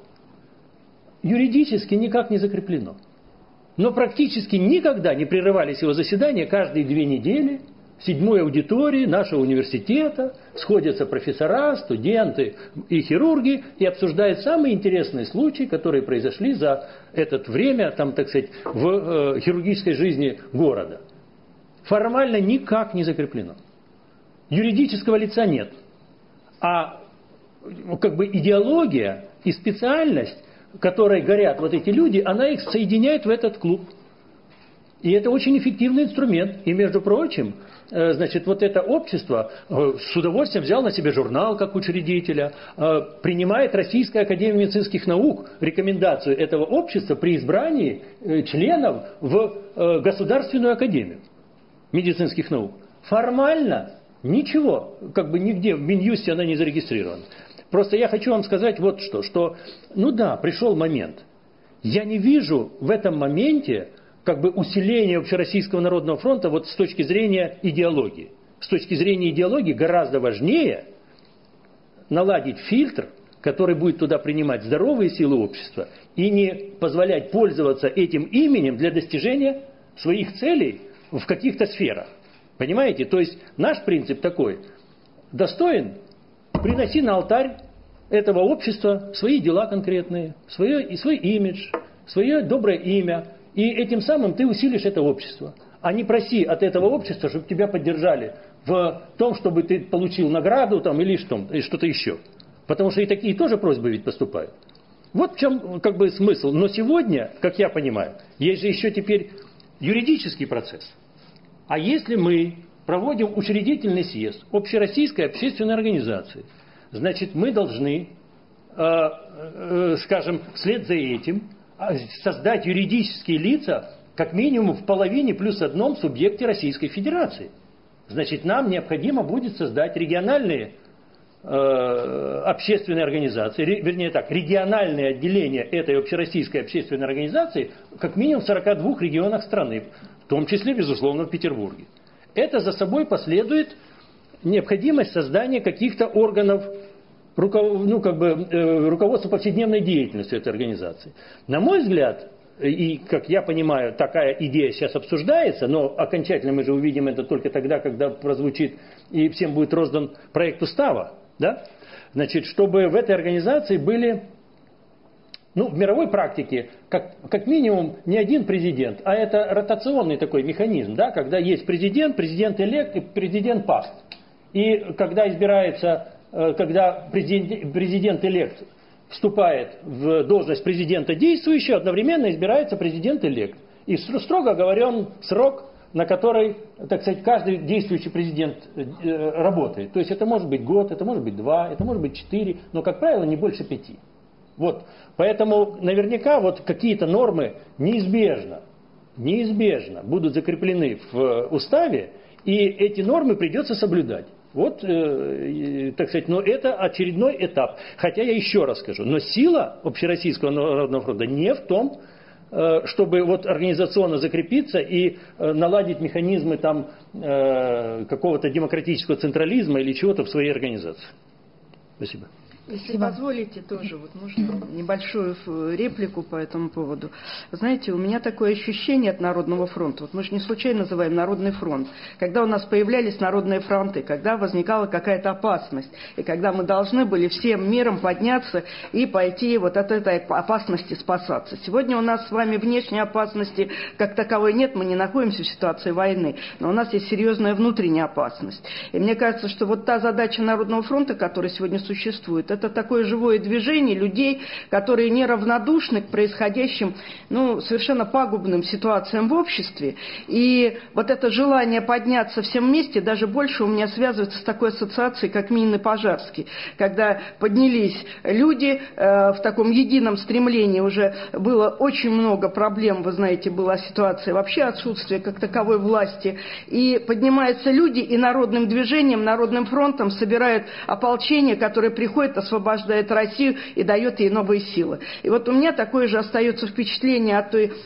Юридически никак не закреплено. Но практически никогда не прерывались его заседания, каждые две недели в седьмой аудитории нашего университета сходятся профессора, студенты и хирурги и обсуждают самые интересные случаи, которые произошли за это время, там, так сказать, в э, хирургической жизни города. Формально никак не закреплено. Юридического лица нет. А как бы идеология и специальность, которой горят вот эти люди, она их соединяет в этот клуб. И это очень эффективный инструмент. И, между прочим, значит, вот это общество с удовольствием взял на себя журнал как учредителя, принимает Российская академия медицинских наук рекомендацию этого общества при избрании членов в Государственную академию медицинских наук. Формально ничего, как бы нигде в Минюсте она не зарегистрирована. Просто я хочу вам сказать вот что, что, ну да, пришел момент. Я не вижу в этом моменте как бы усиление Общероссийского народного фронта вот с точки зрения идеологии. С точки зрения идеологии гораздо важнее наладить фильтр, который будет туда принимать здоровые силы общества и не позволять пользоваться этим именем для достижения своих целей в каких-то сферах. Понимаете? То есть наш принцип такой: достоин, приноси на алтарь этого общества свои дела конкретные, свое, и свой имидж, свое доброе имя. И этим самым ты усилишь это общество. А не проси от этого общества, чтобы тебя поддержали в том, чтобы ты получил награду там, или что-то еще. Потому что и такие тоже просьбы ведь поступают. Вот в чем как бы смысл. Но сегодня, как я понимаю, есть же еще теперь юридический процесс. А если мы проводим учредительный съезд Общероссийской общественной организации, значит, мы должны, э, э, скажем, вслед за этим создать юридические лица как минимум в половине плюс одном субъекте Российской Федерации. Значит, нам необходимо будет создать региональные э, общественные организации, ре, вернее так, региональные отделения этой общероссийской общественной организации как минимум в сорока двух регионах страны, в том числе, безусловно, в Петербурге. Это за собой последует необходимость создания каких-то органов, ну, как бы, э, руководства повседневной деятельностью этой организации. На мой взгляд, и, как я понимаю, такая идея сейчас обсуждается, но окончательно мы же увидим это только тогда, когда прозвучит и всем будет роздан проект устава, да? Значит, чтобы в этой организации были, ну, в мировой практике, как, как минимум, не один президент, а это ротационный такой механизм, да, когда есть президент, президент-элект и президент-паст. И когда избирается, когда президент, президент-элект вступает в должность президента действующего, одновременно избирается президент-элект. И строго оговорен срок, на который, так сказать, каждый действующий президент работает. То есть это может быть год, это может быть два, это может быть четыре, но, как правило, не больше пяти. Вот. Поэтому наверняка вот какие-то нормы неизбежно, неизбежно будут закреплены в уставе, и эти нормы придется соблюдать. Вот, э, так сказать, но это очередной этап. Хотя я еще раз скажу, но сила Общероссийского народного фронта не в том, э, чтобы вот организационно закрепиться и э, наладить механизмы там э, какого-то демократического централизма или чего-то в своей организации. Спасибо. Если позволите, тоже вот можно небольшую реплику по этому поводу. Знаете, у меня такое ощущение от Народного фронта, вот мы же не случайно называем Народный фронт, когда у нас появлялись народные фронты, когда возникала какая-то опасность, и когда мы должны были всем миром подняться и пойти вот от этой опасности спасаться. Сегодня у нас с вами внешней опасности как таковой нет, мы не находимся в ситуации войны, но у нас есть серьезная внутренняя опасность. И мне кажется, что вот та задача Народного фронта, которая сегодня существует, это такое живое движение людей, которые неравнодушны к происходящим, ну, совершенно пагубным ситуациям в обществе. И вот это желание подняться всем вместе даже больше у меня связывается с такой ассоциацией, как Минин и Пожарский. Когда поднялись люди э, в таком едином стремлении, уже было очень много проблем, вы знаете, была ситуация вообще отсутствия как таковой власти. И поднимаются люди и народным движением, народным фронтом собирают ополчение, которое приходит, освобождает Россию и дает ей новые силы. И вот у меня такое же остается впечатление от той,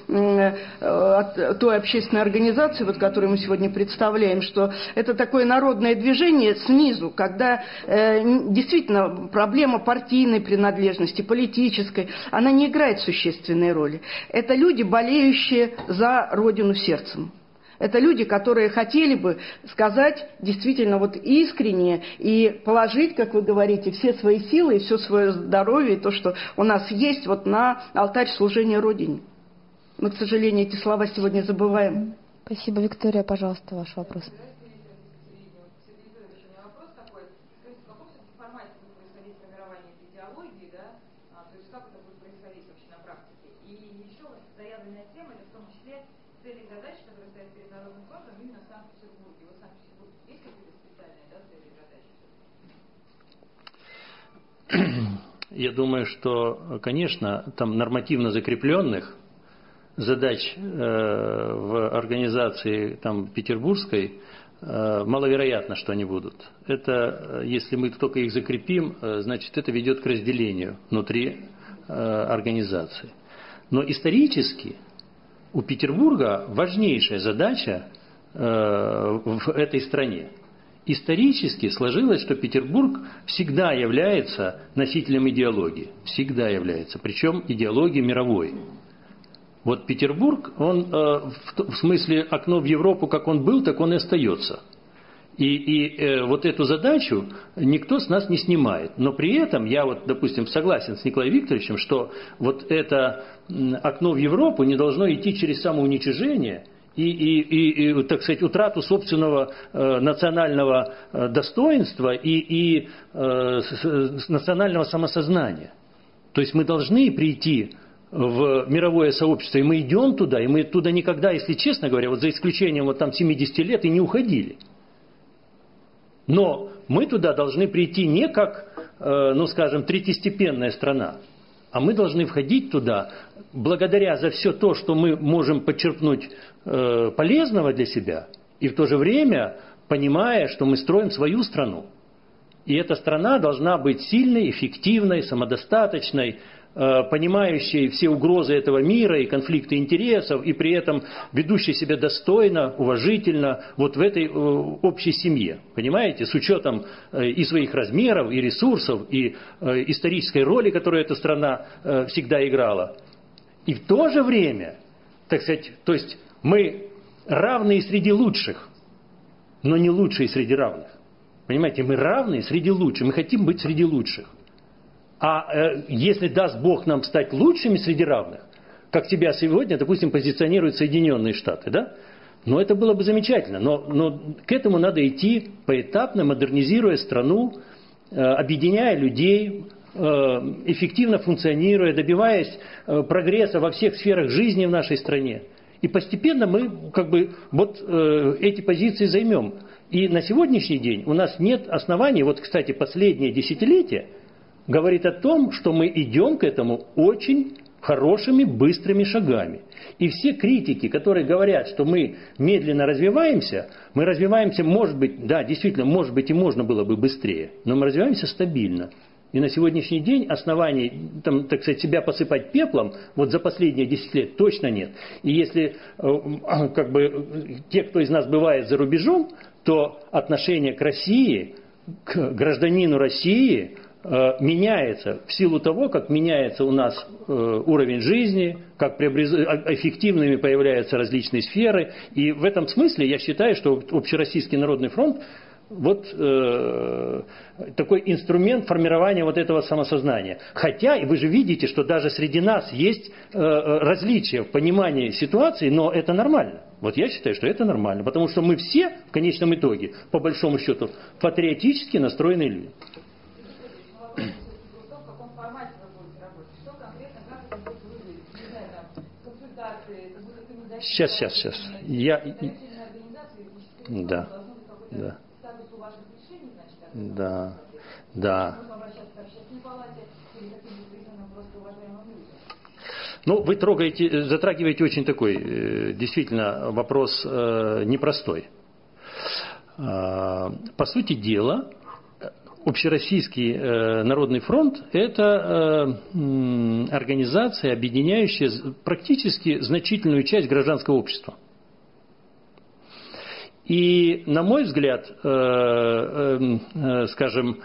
от той общественной организации, вот, которую мы сегодня представляем, что это такое народное движение снизу, когда э, действительно проблема партийной принадлежности, политической, она не играет существенной роли. Это люди, болеющие за Родину сердцем. Это люди, которые хотели бы сказать действительно вот искренне и положить, как вы говорите, все свои силы и все свое здоровье, и то, что у нас есть, вот на алтарь служения Родине. Мы, к сожалению, эти слова сегодня забываем. Спасибо. Виктория, пожалуйста, ваш вопрос. Я думаю, что, конечно, там нормативно закрепленных задач э, в организации там, петербургской э, маловероятно, что они будут. Это, если мы только их закрепим, э, значит, это ведет к разделению внутри э, организации. Но исторически у Петербурга важнейшая задача э, в этой стране. Исторически сложилось, что Петербург всегда является носителем идеологии. Всегда является. Причем идеологии мировой. Вот Петербург, он э, в, в смысле окно в Европу, как он был, так он и остается. И, и э, вот эту задачу никто с нас не снимает. Но при этом я вот, допустим, согласен с Николаем Викторовичем, что вот это окно в Европу не должно идти через самоуничижение, И, и, и, и, так сказать, утрату собственного э, национального э, достоинства и, и э, с, с, национального самосознания. То есть мы должны прийти в мировое сообщество, и мы идем туда, и мы туда никогда, если честно говоря, вот за исключением вот там семидесяти лет, и не уходили. Но мы туда должны прийти не как, э, ну скажем, третьестепенная страна, а мы должны входить туда, благодаря за все то, что мы можем подчеркнуть э, полезного для себя, и в то же время понимая, что мы строим свою страну. И эта страна должна быть сильной, эффективной, самодостаточной, э, понимающей все угрозы этого мира и конфликты интересов, и при этом ведущей себя достойно, уважительно, вот в этой э, общей семье. Понимаете? С учетом э, и своих размеров, и ресурсов, и э, исторической роли, которую эта страна э, всегда играла. И в то же время, так сказать, то есть мы равные среди лучших, но не лучшие среди равных. Понимаете, мы равные среди лучших, мы хотим быть среди лучших. А э, если даст Бог нам стать лучшими среди равных, как себя сегодня, допустим, позиционируют Соединенные Штаты, да, Но это было бы замечательно. Но, но к этому надо идти поэтапно, модернизируя страну, объединяя людей, эффективно функционируя, добиваясь прогресса во всех сферах жизни в нашей стране. И постепенно мы как бы вот эти позиции займем. И на сегодняшний день у нас нет оснований, вот, кстати, последнее десятилетие говорит о том, что мы идем к этому очень хорошими, быстрыми шагами. И все критики, которые говорят, что мы медленно развиваемся, мы развиваемся, может быть, да, действительно, может быть, и можно было бы быстрее, но мы развиваемся стабильно. И на сегодняшний день оснований, там, так сказать, себя посыпать пеплом вот за последние десять лет точно нет. И если как бы, те, кто из нас бывает за рубежом, то отношение к России, к гражданину России меняется в силу того, как меняется у нас уровень жизни, как эффективными появляются различные сферы. И в этом смысле я считаю, что Общероссийский народный фронт вот э, такой инструмент формирования вот этого самосознания. Хотя, и вы же видите, что даже среди нас есть э, различия в понимании ситуации, но это нормально. Вот я считаю, что это нормально, потому что мы все, в конечном итоге, по большому счету, патриотически настроенные люди. Сейчас, сейчас, сейчас. Я... Да, да. Да, да. Ну, вы трогаете, затрагиваете очень такой, действительно, вопрос непростой. По сути дела, Общероссийский народный фронт – это организация, объединяющая практически значительную часть гражданского общества. И, на мой взгляд, скажем,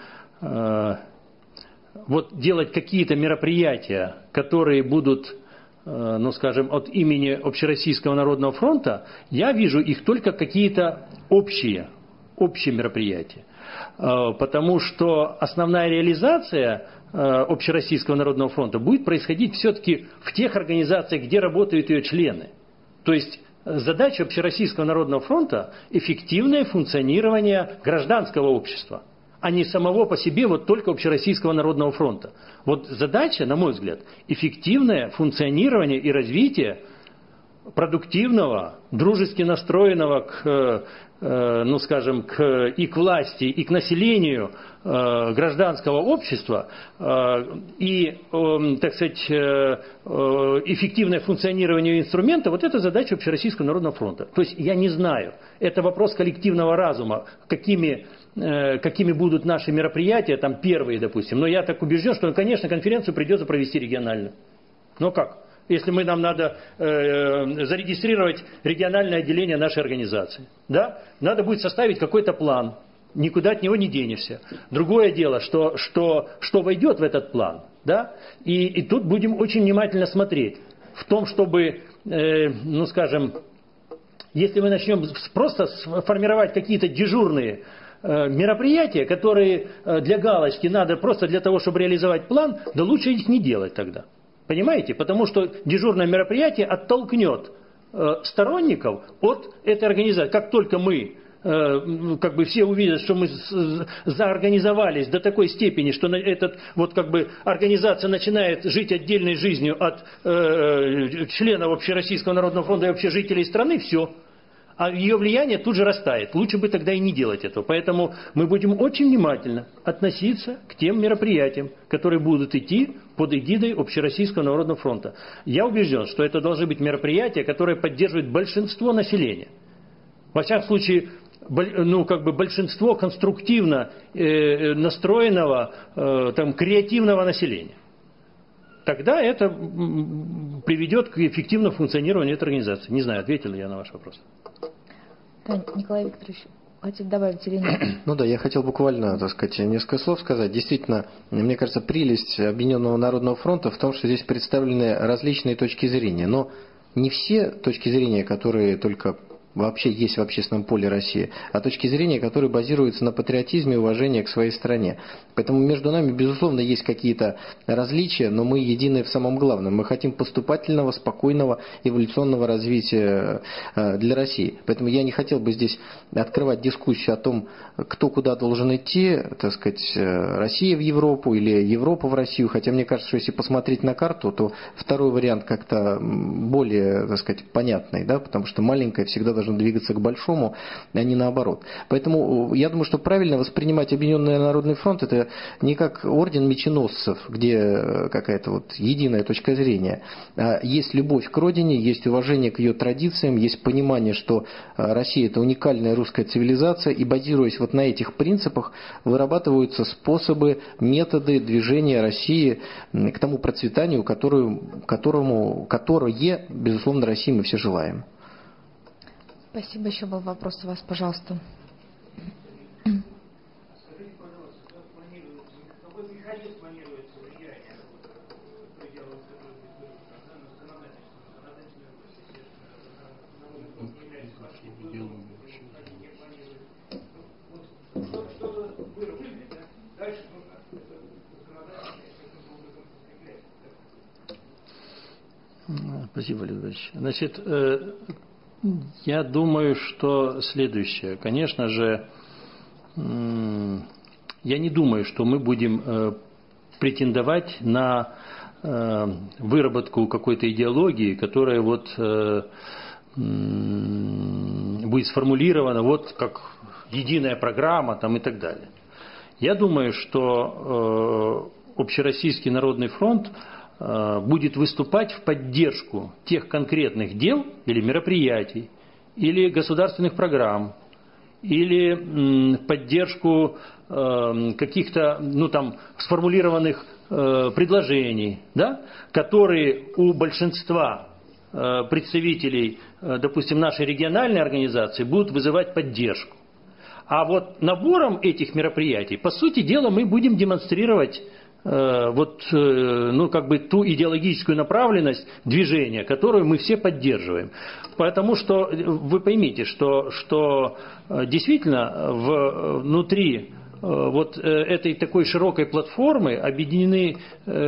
вот делать какие-то мероприятия, которые будут, ну, скажем, от имени Общероссийского народного фронта, я вижу их только какие-то общие, общие мероприятия. Потому что основная реализация Общероссийского народного фронта будет происходить все-таки в тех организациях, где работают ее члены. То есть задача Общероссийского народного фронта – эффективное функционирование гражданского общества, а не самого по себе вот только Общероссийского народного фронта. Вот задача, на мой взгляд, эффективное функционирование и развитие продуктивного, дружески настроенного к, ну, скажем, к, и к власти, и к населению гражданского общества, и, так сказать, эффективное функционирование инструмента, вот это задача Общероссийского народного фронта. То есть я не знаю, это вопрос коллективного разума, какими, какими будут наши мероприятия, там первые, допустим, но я так убежден, что, конечно, конференцию придется провести регионально. Но как? Если мы, нам надо э, зарегистрировать региональное отделение нашей организации, да? Надо будет составить какой-то план, никуда от него не денешься. Другое дело, что, что, что войдет в этот план, да? и, и тут будем очень внимательно смотреть в том, чтобы, э, ну скажем, если мы начнем просто формировать какие-то дежурные э, мероприятия, которые э, для галочки надо просто для того, чтобы реализовать план, да лучше их не делать тогда. Понимаете? Потому что дежурное мероприятие оттолкнет э, сторонников от этой организации. Как только мы, э, как бы все увидят, что мы с, заорганизовались до такой степени, что на этот, вот как бы организация начинает жить отдельной жизнью от э, членов Общероссийского народного фронта и вообще жителей страны, все. А ее влияние тут же растает. Лучше бы тогда и не делать этого. Поэтому мы будем очень внимательно относиться к тем мероприятиям, которые будут идти под эгидой Общероссийского народного фронта. Я убежден, что это должны быть мероприятия, которые поддерживают большинство населения. Во всяком случае, ну, как бы большинство конструктивно э, настроенного, э, там, креативного населения. Тогда это приведет к эффективному функционированию этой организации. Не знаю, ответил ли я на ваш вопрос. Да, Николай Викторович, хотите добавить или нет? Ну да, я хотел буквально, так сказать, несколько слов сказать. Действительно, мне кажется, прелесть Объединенного народного фронта в том, что здесь представлены различные точки зрения. Но не все точки зрения, которые только вообще есть в общественном поле России, а точки зрения, которые базируются на патриотизме и уважении к своей стране. Поэтому между нами, безусловно, есть какие-то различия, но мы едины в самом главном. Мы хотим поступательного, спокойного, эволюционного развития для России. Поэтому я не хотел бы здесь открывать дискуссию о том, кто куда должен идти, так сказать, Россия в Европу или Европа в Россию. Хотя мне кажется, что если посмотреть на карту, то второй вариант как-то более, так сказать, понятный, да, потому что маленькое всегда должно двигаться к большому, а не наоборот. Поэтому я думаю, что правильно воспринимать Объединенный Народный фронт это не как орден меченосцев, где какая-то вот единая точка зрения. А есть любовь к родине, есть уважение к ее традициям, есть понимание, что Россия это уникальная русская цивилизация, и базируясь вот на этих принципах, вырабатываются способы, методы движения России к тому процветанию, которую, которому, которое, безусловно, России мы все желаем. Спасибо. Еще был вопрос у вас, пожалуйста. Спасибо, Валерий Владимирович. Значит, я думаю, что следующее. Конечно же, я не думаю, что мы будем претендовать на выработку какой-то идеологии, которая вот будет сформулирована вот как единая программа там, и так далее. Я думаю, что Общероссийский народный фронт будет выступать в поддержку тех конкретных дел или мероприятий, или государственных программ, или поддержку каких-то ну, там, сформулированных предложений, да, которые у большинства представителей, допустим, нашей региональной организации будут вызывать поддержку. А вот набором этих мероприятий, по сути дела, мы будем демонстрировать вот, ну, как бы ту идеологическую направленность движения, которую мы все поддерживаем. Потому что вы поймите, что, что действительно в, внутри вот этой такой широкой платформы объединены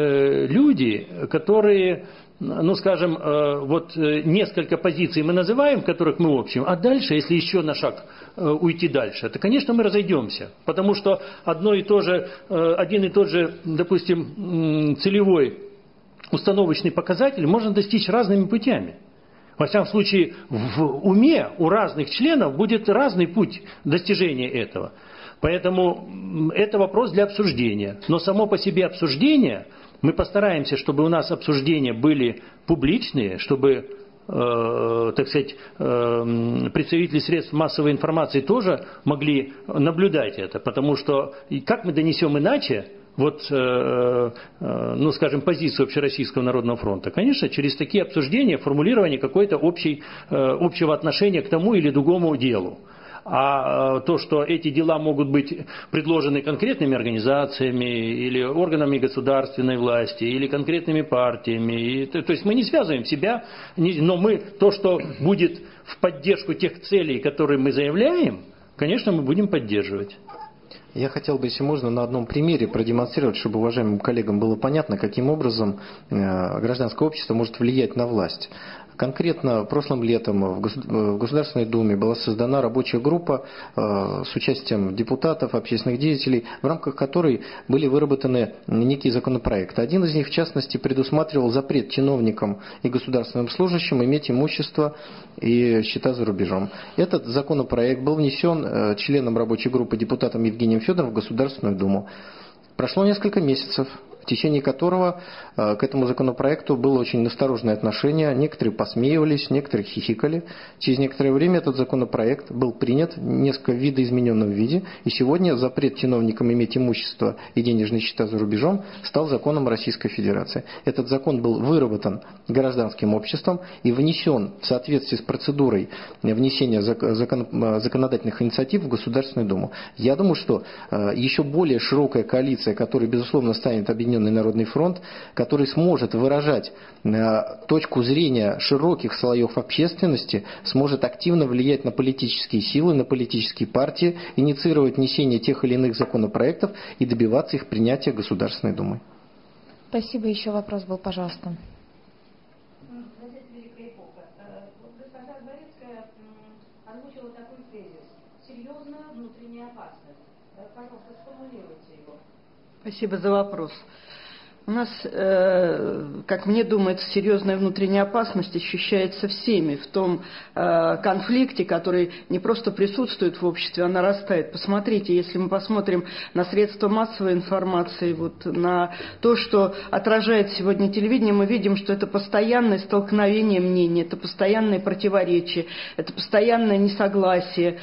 люди, которые, ну, скажем, вот несколько позиций мы называем, которых мы общим, а дальше, если еще на шаг уйти дальше, то, конечно, мы разойдемся. Потому что одно и то же, один и тот же, допустим, целевой установочный показатель можно достичь разными путями. Во всяком случае, в уме у разных членов будет разный путь достижения этого. Поэтому это вопрос для обсуждения. Но само по себе обсуждение, мы постараемся, чтобы у нас обсуждения были публичные, чтобы, э, так сказать, э, представители средств массовой информации тоже могли наблюдать это. Потому что как мы донесем иначе, вот, э, э, ну, скажем, позицию Общероссийского народного фронта? Конечно, через такие обсуждения, формулирование какой-то общей, э, общего отношения к тому или другому делу. А то, что эти дела могут быть предложены конкретными организациями или органами государственной власти, или конкретными партиями, и, то, то есть мы не связываем себя, но мы, то, что будет в поддержку тех целей, которые мы заявляем, конечно, мы будем поддерживать. Я хотел бы, если можно, на одном примере продемонстрировать, чтобы уважаемым коллегам было понятно, каким образом гражданское общество может влиять на власть. Конкретно прошлым летом в Государственной Думе была создана рабочая группа с участием депутатов, общественных деятелей, в рамках которой были выработаны некие законопроекты. Один из них, в частности, предусматривал запрет чиновникам и государственным служащим иметь имущество и счета за рубежом. Этот законопроект был внесен членом рабочей группы депутатом Евгением Федоровым в Государственную Думу. Прошло несколько месяцев, в течение которого э, к этому законопроекту было очень настороженное отношение. Некоторые посмеивались, некоторые хихикали. Через некоторое время этот законопроект был принят в несколько видоизмененном виде. И сегодня запрет чиновникам иметь имущество и денежные счета за рубежом стал законом Российской Федерации. Этот закон был выработан гражданским обществом и внесен в соответствии с процедурой внесения закон, законодательных инициатив в Государственную Думу. Я думаю, что э, еще более широкая коалиция, которая, безусловно, станет Объединенным Объединенный народный фронт, который сможет выражать точку зрения широких слоев общественности, сможет активно влиять на политические силы, на политические партии, инициировать внесение тех или иных законопроектов и добиваться их принятия Государственной Думой. Спасибо. Еще вопрос был, пожалуйста. Госпожа Дворецкая озвучила такой тезис: серьезная внутренняя опасность. Пожалуйста, сформулируйте его. Спасибо за вопрос. У нас, э, как мне думается, серьезная внутренняя опасность ощущается всеми в том э, конфликте, который не просто присутствует в обществе, а нарастает. Посмотрите, если мы посмотрим на средства массовой информации, вот, на то, что отражает сегодня телевидение, мы видим, что это постоянное столкновение мнений, это постоянное противоречие, это постоянное несогласие.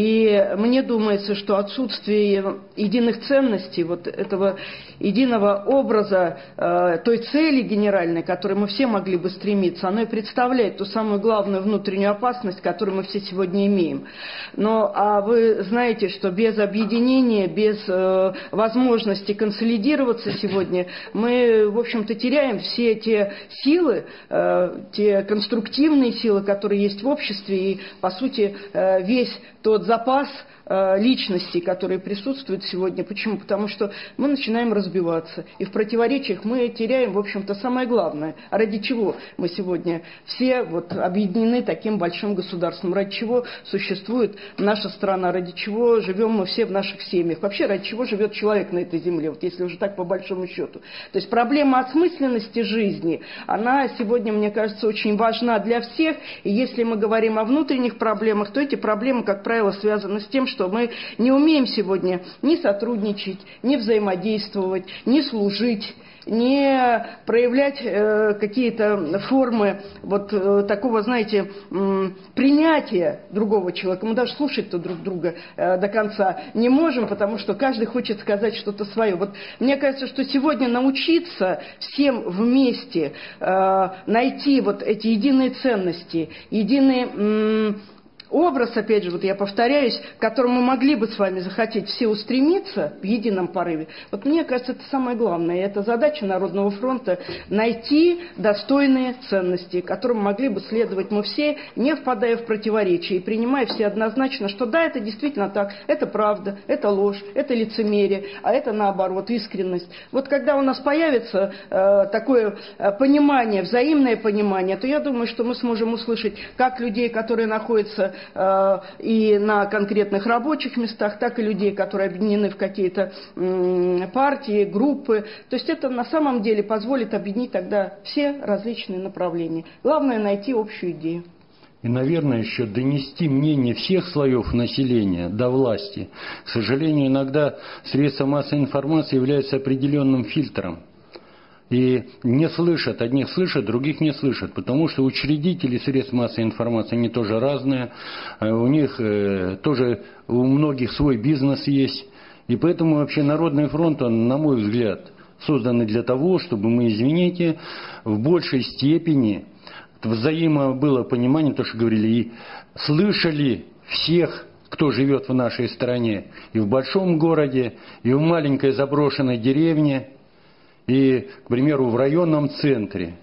И мне думается, что отсутствие единых ценностей, вот этого единого образа, той цели генеральной, к которой мы все могли бы стремиться, оно и представляет ту самую главную внутреннюю опасность, которую мы все сегодня имеем. Но а вы знаете, что без объединения, без э, возможности консолидироваться сегодня, мы, в общем-то, теряем все те силы, э, те конструктивные силы, которые есть в обществе, и, по сути, э, весь тот запас личностей, которые присутствуют сегодня. Почему? Потому что мы начинаем разбиваться. И в противоречиях мы теряем, в общем-то, самое главное. А ради чего мы сегодня все вот объединены таким большим государством? Ради чего существует наша страна? Ради чего живем мы все в наших семьях? Вообще, ради чего живет человек на этой земле? Вот если уже так по большому счету. То есть проблема осмысленности жизни, она сегодня, мне кажется, очень важна для всех. И если мы говорим о внутренних проблемах, то эти проблемы, как правило, связаны с тем, что мы не умеем сегодня ни сотрудничать, ни взаимодействовать, ни служить, не проявлять э, какие-то формы вот э, такого, знаете, э, принятия другого человека. Мы даже слушать-то друг друга э, до конца не можем, потому что каждый хочет сказать что-то свое. Вот мне кажется, что сегодня научиться всем вместе э, найти вот эти единые ценности, единые... Э, образ, опять же, вот я повторяюсь, к которому мы могли бы с вами захотеть все устремиться в едином порыве. Вот мне кажется, это самое главное. И это задача Народного фронта – найти достойные ценности, которым могли бы следовать мы все, не впадая в противоречие, и принимая все однозначно, что да, это действительно так, это правда, это ложь, это лицемерие, а это наоборот, искренность. Вот когда у нас появится э, такое э, понимание, взаимное понимание, то я думаю, что мы сможем услышать как людей, которые находятся и на конкретных рабочих местах, так и людей, которые объединены в какие-то партии, группы. То есть это на самом деле позволит объединить тогда все различные направления. Главное найти общую идею. И, наверное, еще донести мнение всех слоев населения до власти. К сожалению, иногда средства массовой информации являются определенным фильтром. И не слышат, одних слышат, других не слышат, потому что учредители средств массовой информации, они тоже разные, у них э, тоже у многих свой бизнес есть. И поэтому вообще Народный фронт, он, на мой взгляд, создан для того, чтобы мы, извините, в большей степени взаимо было понимание, то, что говорили, и слышали всех, кто живет в нашей стране, и в большом городе, и в маленькой заброшенной деревне, и, к примеру, в районном центре.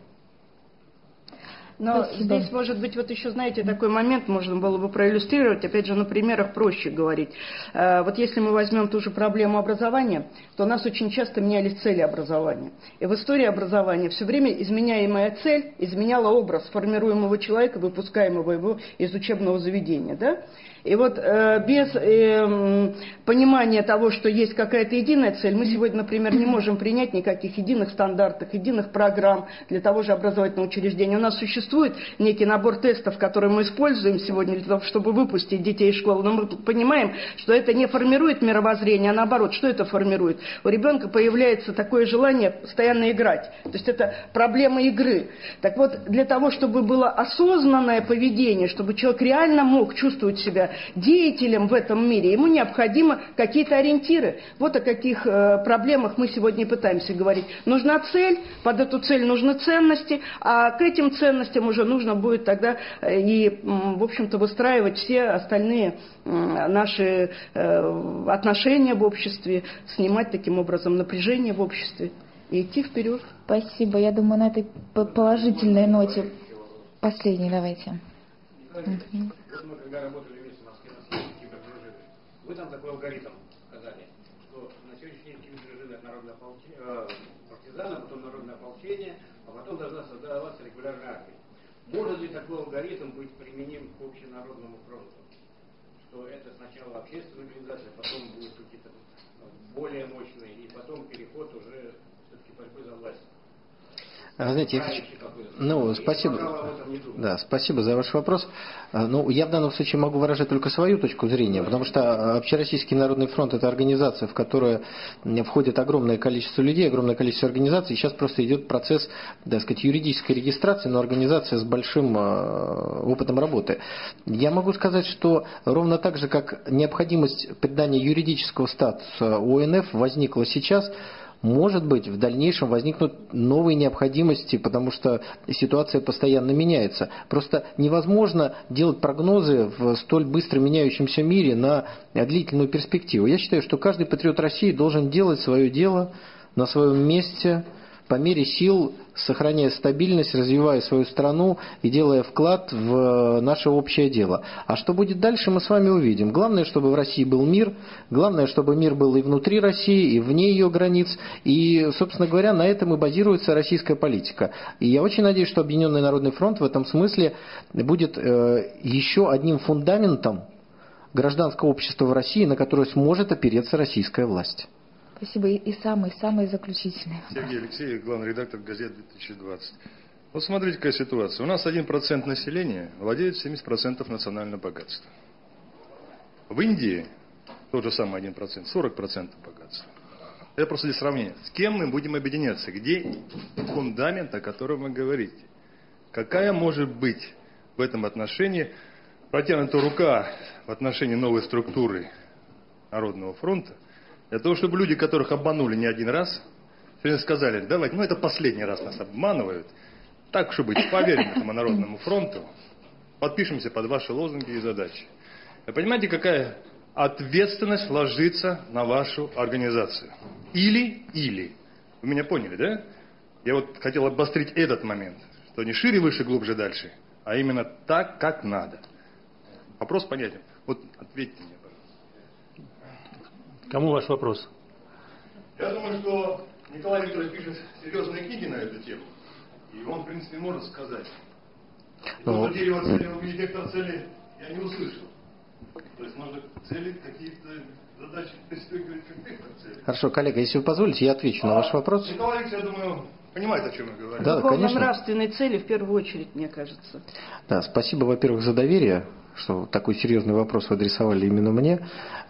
Но Спасибо. Здесь, может быть, вот еще, знаете, такой момент можно было бы проиллюстрировать, опять же, на примерах проще говорить. Вот если мы возьмем ту же проблему образования, то у нас очень часто менялись цели образования. И в истории образования все время изменяемая цель изменяла образ формируемого человека, выпускаемого его из учебного заведения, да? И вот э, без э, понимания того, что есть какая-то единая цель, мы сегодня, например, не можем принять никаких единых стандартов, единых программ для того же образовательного учреждения. У нас существует некий набор тестов, которые мы используем сегодня для того, чтобы выпустить детей из школы. Но мы понимаем, что это не формирует мировоззрение, а наоборот, что это формирует? У ребенка появляется такое желание постоянно играть. То есть это проблема игры. Так вот, для того, чтобы было осознанное поведение, чтобы человек реально мог чувствовать себя деятелем в этом мире, ему необходимы какие-то ориентиры. Вот о каких э, проблемах мы сегодня пытаемся говорить. Нужна цель, под эту цель нужны ценности, а к этим ценностям уже нужно будет тогда э, и, э, в общем-то, выстраивать все остальные э, наши э, отношения в обществе, снимать таким образом напряжение в обществе. и идти вперед. Спасибо. Я думаю, на этой положительной ноте последней давайте. Вот мы когда работали вместе в Москве на съезде кибердружины, вы там такой алгоритм сказали, что на сегодняшний день кибердружина это народное ополчение, партизаны, а потом народное ополчение, а потом должна создаваться регулярная армия. Может ли такой алгоритм быть применим к общенародному фронту? Что это сначала общественная организация, потом будут какие-то более мощные, и потом переход уже все-таки борьбы за власть. Знаете, я хочу... Ну, спасибо. Да, спасибо за ваш вопрос. Ну, я в данном случае могу выражать только свою точку зрения, потому что Общероссийский народный фронт – это организация, в которую входит огромное количество людей, огромное количество организаций. Сейчас просто идет процесс, так сказать, юридической регистрации, но организация с большим опытом работы. Я могу сказать, что ровно так же, как необходимость придания юридического статуса ОНФ возникла сейчас, может быть, в дальнейшем возникнут новые необходимости, потому что ситуация постоянно меняется. Просто невозможно делать прогнозы в столь быстро меняющемся мире на длительную перспективу. Я считаю, что каждый патриот России должен делать свое дело на своем месте, по мере сил, сохраняя стабильность, развивая свою страну и делая вклад в наше общее дело. А что будет дальше, мы с вами увидим. Главное, чтобы в России был мир, главное, чтобы мир был и внутри России, и вне ее границ. И, собственно говоря, на этом и базируется российская политика. И я очень надеюсь, что Объединенный Народный фронт в этом смысле будет еще одним фундаментом гражданского общества в России, на которое сможет опереться российская власть. Спасибо. И самый-самый заключительный. Сергей Алексеев, главный редактор газет две тысячи двадцать. Вот смотрите, какая ситуация. У нас один процент населения владеет семьдесят процентов национального богатства. В Индии тот же самый один процент, сорок процентов богатства. Это просто для сравнения. С кем мы будем объединяться? Где фундамент, о котором вы говорите? Какая может быть в этом отношении протянута рука в отношении новой структуры Народного фронта, для того, чтобы люди, которых обманули не один раз, сегодня сказали, давайте, ну это последний раз нас обманывают, так, чтобы поверим этому Народному фронту, подпишемся под ваши лозунги и задачи. Вы понимаете, какая ответственность ложится на вашу организацию? Или, или. Вы меня поняли, да? Я вот хотел обострить этот момент, что не шире, выше, глубже, дальше, а именно так, как надо. Вопрос понятен. Вот ответьте мне. Кому ваш вопрос? Я думаю, что Николай Викторович пишет серьезные книги на эту тему. И он, в принципе, может сказать. Но ну, дерево цели, вектор цели я не услышал. То есть, можно цели, какие-то задачи перестегивать как вектор цели. Хорошо, коллега, если вы позволите, я отвечу а на ваш вопрос. Николай Викторович, я думаю, понимает, о чем я говорю. Да, конечно. Нравственной цели в первую очередь, мне кажется. Да, спасибо, во-первых, за доверие, что такой серьезный вопрос вы адресовали именно мне.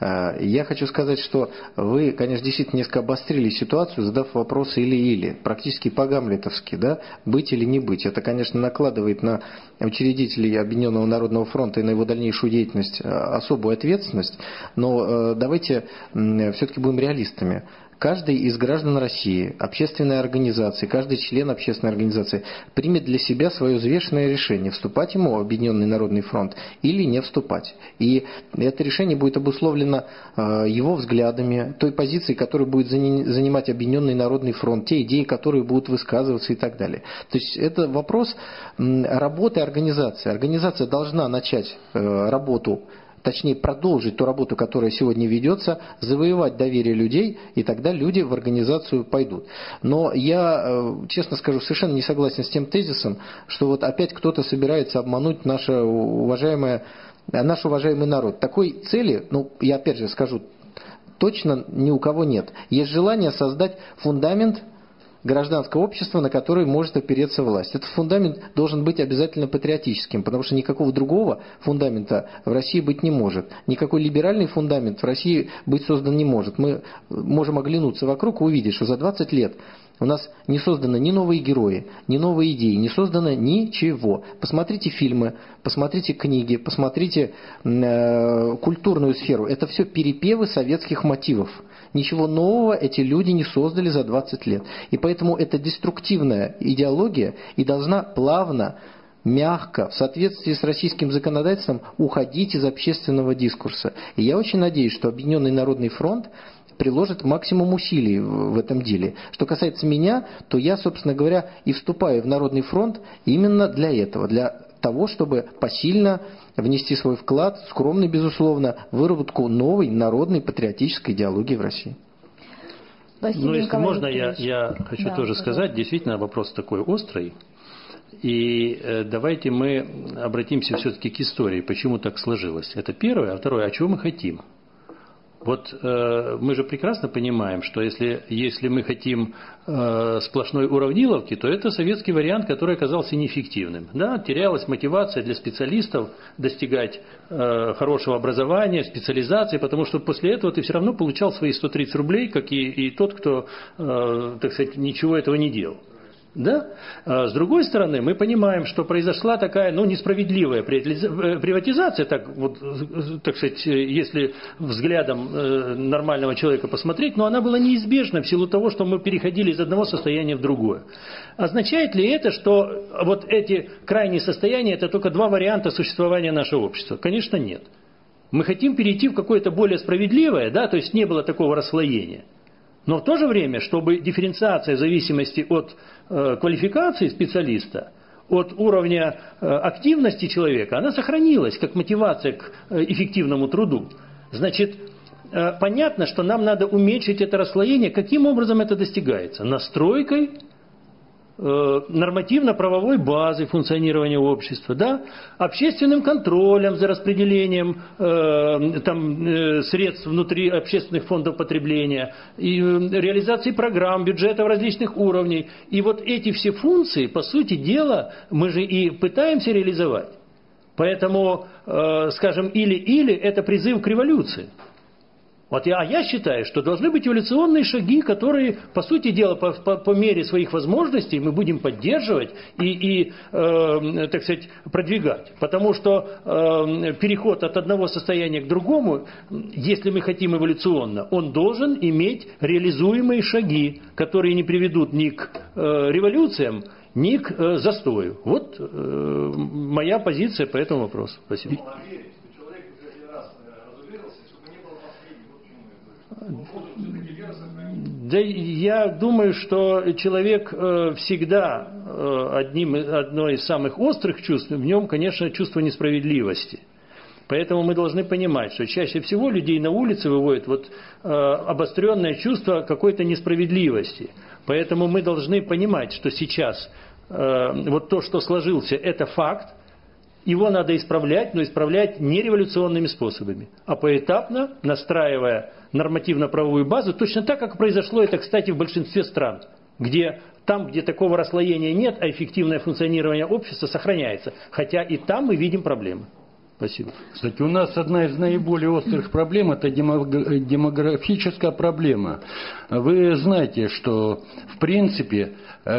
Я хочу сказать, что вы, конечно, действительно несколько обострили ситуацию, задав вопрос или-или, практически по-гамлетовски, да, быть или не быть. Это, конечно, накладывает на учредителей Объединенного Народного фронта и на его дальнейшую деятельность особую ответственность, но давайте все-таки будем реалистами. Каждый из граждан России, общественной организации, каждый член общественной организации примет для себя свое взвешенное решение, вступать ему в Объединенный Народный фронт или не вступать. И это решение будет обусловлено э, его взглядами, той позицией, которую будет занимать Объединенный Народный фронт, те идеи, которые будут высказываться и так далее. То есть это вопрос работы организации. Организация должна начать э, работу, точнее продолжить ту работу, которая сегодня ведется, завоевать доверие людей, и тогда люди в организацию пойдут. Но я, честно скажу, совершенно не согласен с тем тезисом, что вот опять кто-то собирается обмануть наше уважаемое, наш уважаемый народ. Такой цели, ну, я опять же скажу, точно ни у кого нет. Есть желание создать фундамент гражданского общества, на который может опереться власть. Этот фундамент должен быть обязательно патриотическим, потому что никакого другого фундамента в России быть не может. Никакой либеральный фундамент в России быть создан не может. Мы можем оглянуться вокруг и увидеть, что за двадцать лет у нас не созданы ни новые герои, ни новые идеи, не создано ничего. Посмотрите фильмы, посмотрите книги, посмотрите э, культурную сферу. Это все перепевы советских мотивов. Ничего нового эти люди не создали за двадцать лет. И поэтому это деструктивная идеология и должна плавно, мягко, в соответствии с российским законодательством, уходить из общественного дискурса. И я очень надеюсь, что Объединенный Народный фронт приложит максимум усилий в, в этом деле. Что касается меня, то я, собственно говоря, и вступаю в Народный фронт именно для этого, для того, чтобы посильно внести свой вклад, скромный, безусловно, в выработку новой народной патриотической идеологии в России. Спасибо, ну, если Николай можно, я, я хочу да, тоже пожалуйста. сказать, действительно вопрос такой острый. И э, давайте мы обратимся все-таки к истории, почему так сложилось. Это первое. А второе, а чего мы хотим? Вот э, мы же прекрасно понимаем, что если, если мы хотим э, сплошной уравниловки, то это советский вариант, который оказался неэффективным. Да? Терялась мотивация для специалистов достигать э, хорошего образования, специализации, потому что после этого ты все равно получал свои сто тридцать рублей, как и, и тот, кто, э, так сказать, ничего этого не делал. Да? А с другой стороны, мы понимаем, что произошла такая, ну, несправедливая приватизация, так, вот, так сказать, если взглядом нормального человека посмотреть, но она была неизбежна в силу того, что мы переходили из одного состояния в другое. Означает ли это, что вот эти крайние состояния, это только два варианта существования нашего общества? Конечно, нет. Мы хотим перейти в какое-то более справедливое, да, то есть не было такого расслоения. Но в то же время, чтобы дифференциация в зависимости от э, квалификации специалиста, от уровня э, активности человека, она сохранилась как мотивация к э, эффективному труду. Значит, э, понятно, что нам надо уменьшить это расслоение. Каким образом это достигается? Настройкой нормативно-правовой базы функционирования общества, да, общественным контролем за распределением э, там, э, средств внутри общественных фондов потребления, и э, реализацией программ, бюджетов различных уровней. И вот эти все функции, по сути дела, мы же и пытаемся реализовать. Поэтому, э, скажем, или-или – это призыв к революции. Вот я, а я считаю, что должны быть эволюционные шаги, которые, по сути дела, по, по, по мере своих возможностей мы будем поддерживать и, и э, так сказать, продвигать. Потому что э, переход от одного состояния к другому, если мы хотим эволюционно, он должен иметь реализуемые шаги, которые не приведут ни к э, революциям, ни к э, застою. Вот э, моя позиция по этому вопросу. Спасибо. Да, я думаю, что человек всегда одним, одно из самых острых чувств, в нем, конечно, чувство несправедливости. Поэтому мы должны понимать, что чаще всего людей на улице выводит вот обостренное чувство какой-то несправедливости. Поэтому мы должны понимать, что сейчас вот то, что сложился, это факт. Его надо исправлять, но исправлять не революционными способами, а поэтапно, настраивая нормативно-правовую базу, точно так, как произошло это, кстати, в большинстве стран, где там, где такого расслоения нет, а эффективное функционирование общества сохраняется. Хотя и там мы видим проблемы. Спасибо. Кстати, у нас одна из наиболее острых проблем – это демографическая проблема. Вы знаете, что, в принципе,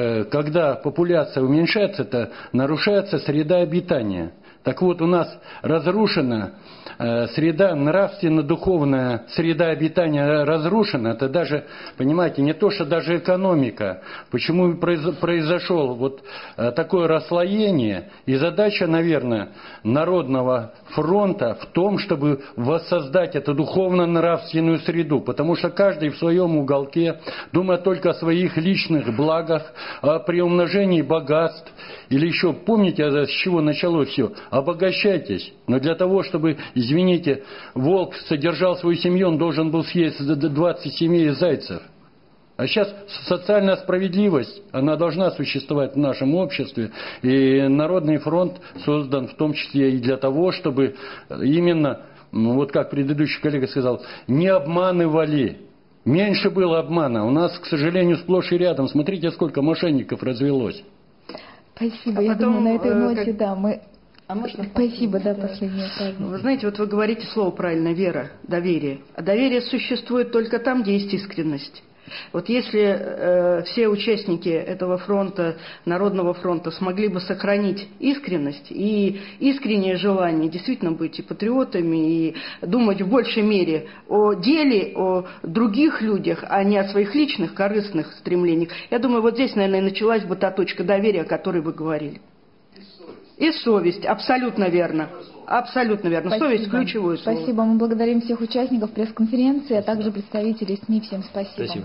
когда популяция уменьшается, это нарушается среда обитания. Так вот, у нас разрушена среда, нравственно-духовная среда обитания разрушена. Это даже, понимаете, не то, что даже экономика. Почему произошло вот такое расслоение? И задача, наверное, Народного фронта в том, чтобы воссоздать эту духовно-нравственную среду. Потому что каждый в своем уголке думает только о своих личных благах, о приумножении богатств. Или еще, помните, с чего началось все? Обогащайтесь. Но для того, чтобы, извините, волк содержал свою семью, он должен был съесть двадцать семей зайцев. А сейчас социальная справедливость, она должна существовать в нашем обществе. И Народный фронт создан в том числе и для того, чтобы именно, ну, вот как предыдущий коллега сказал, не обманывали. Меньше было обмана. У нас, к сожалению, сплошь и рядом. Смотрите, сколько мошенников развелось. Спасибо. А Я потом, думаю, на этой ноте, как... да, мы... А можно? Спасибо, да, последнее фраза. Вы знаете, вот вы говорите слово правильно, вера, доверие. А доверие существует только там, где есть искренность. Вот если э, все участники этого фронта, Народного фронта, смогли бы сохранить искренность и искреннее желание действительно быть и патриотами, и думать в большей мере о деле, о других людях, а не о своих личных корыстных стремлениях, я думаю, вот здесь, наверное, началась бы та точка доверия, о которой вы говорили. И совесть, абсолютно верно. Абсолютно верно. Спасибо. Совесть – ключевое слово. Спасибо. Мы благодарим всех участников пресс-конференции, а также представителей СМИ. Всем спасибо. Спасибо.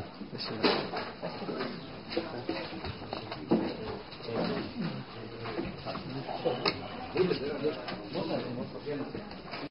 Спасибо.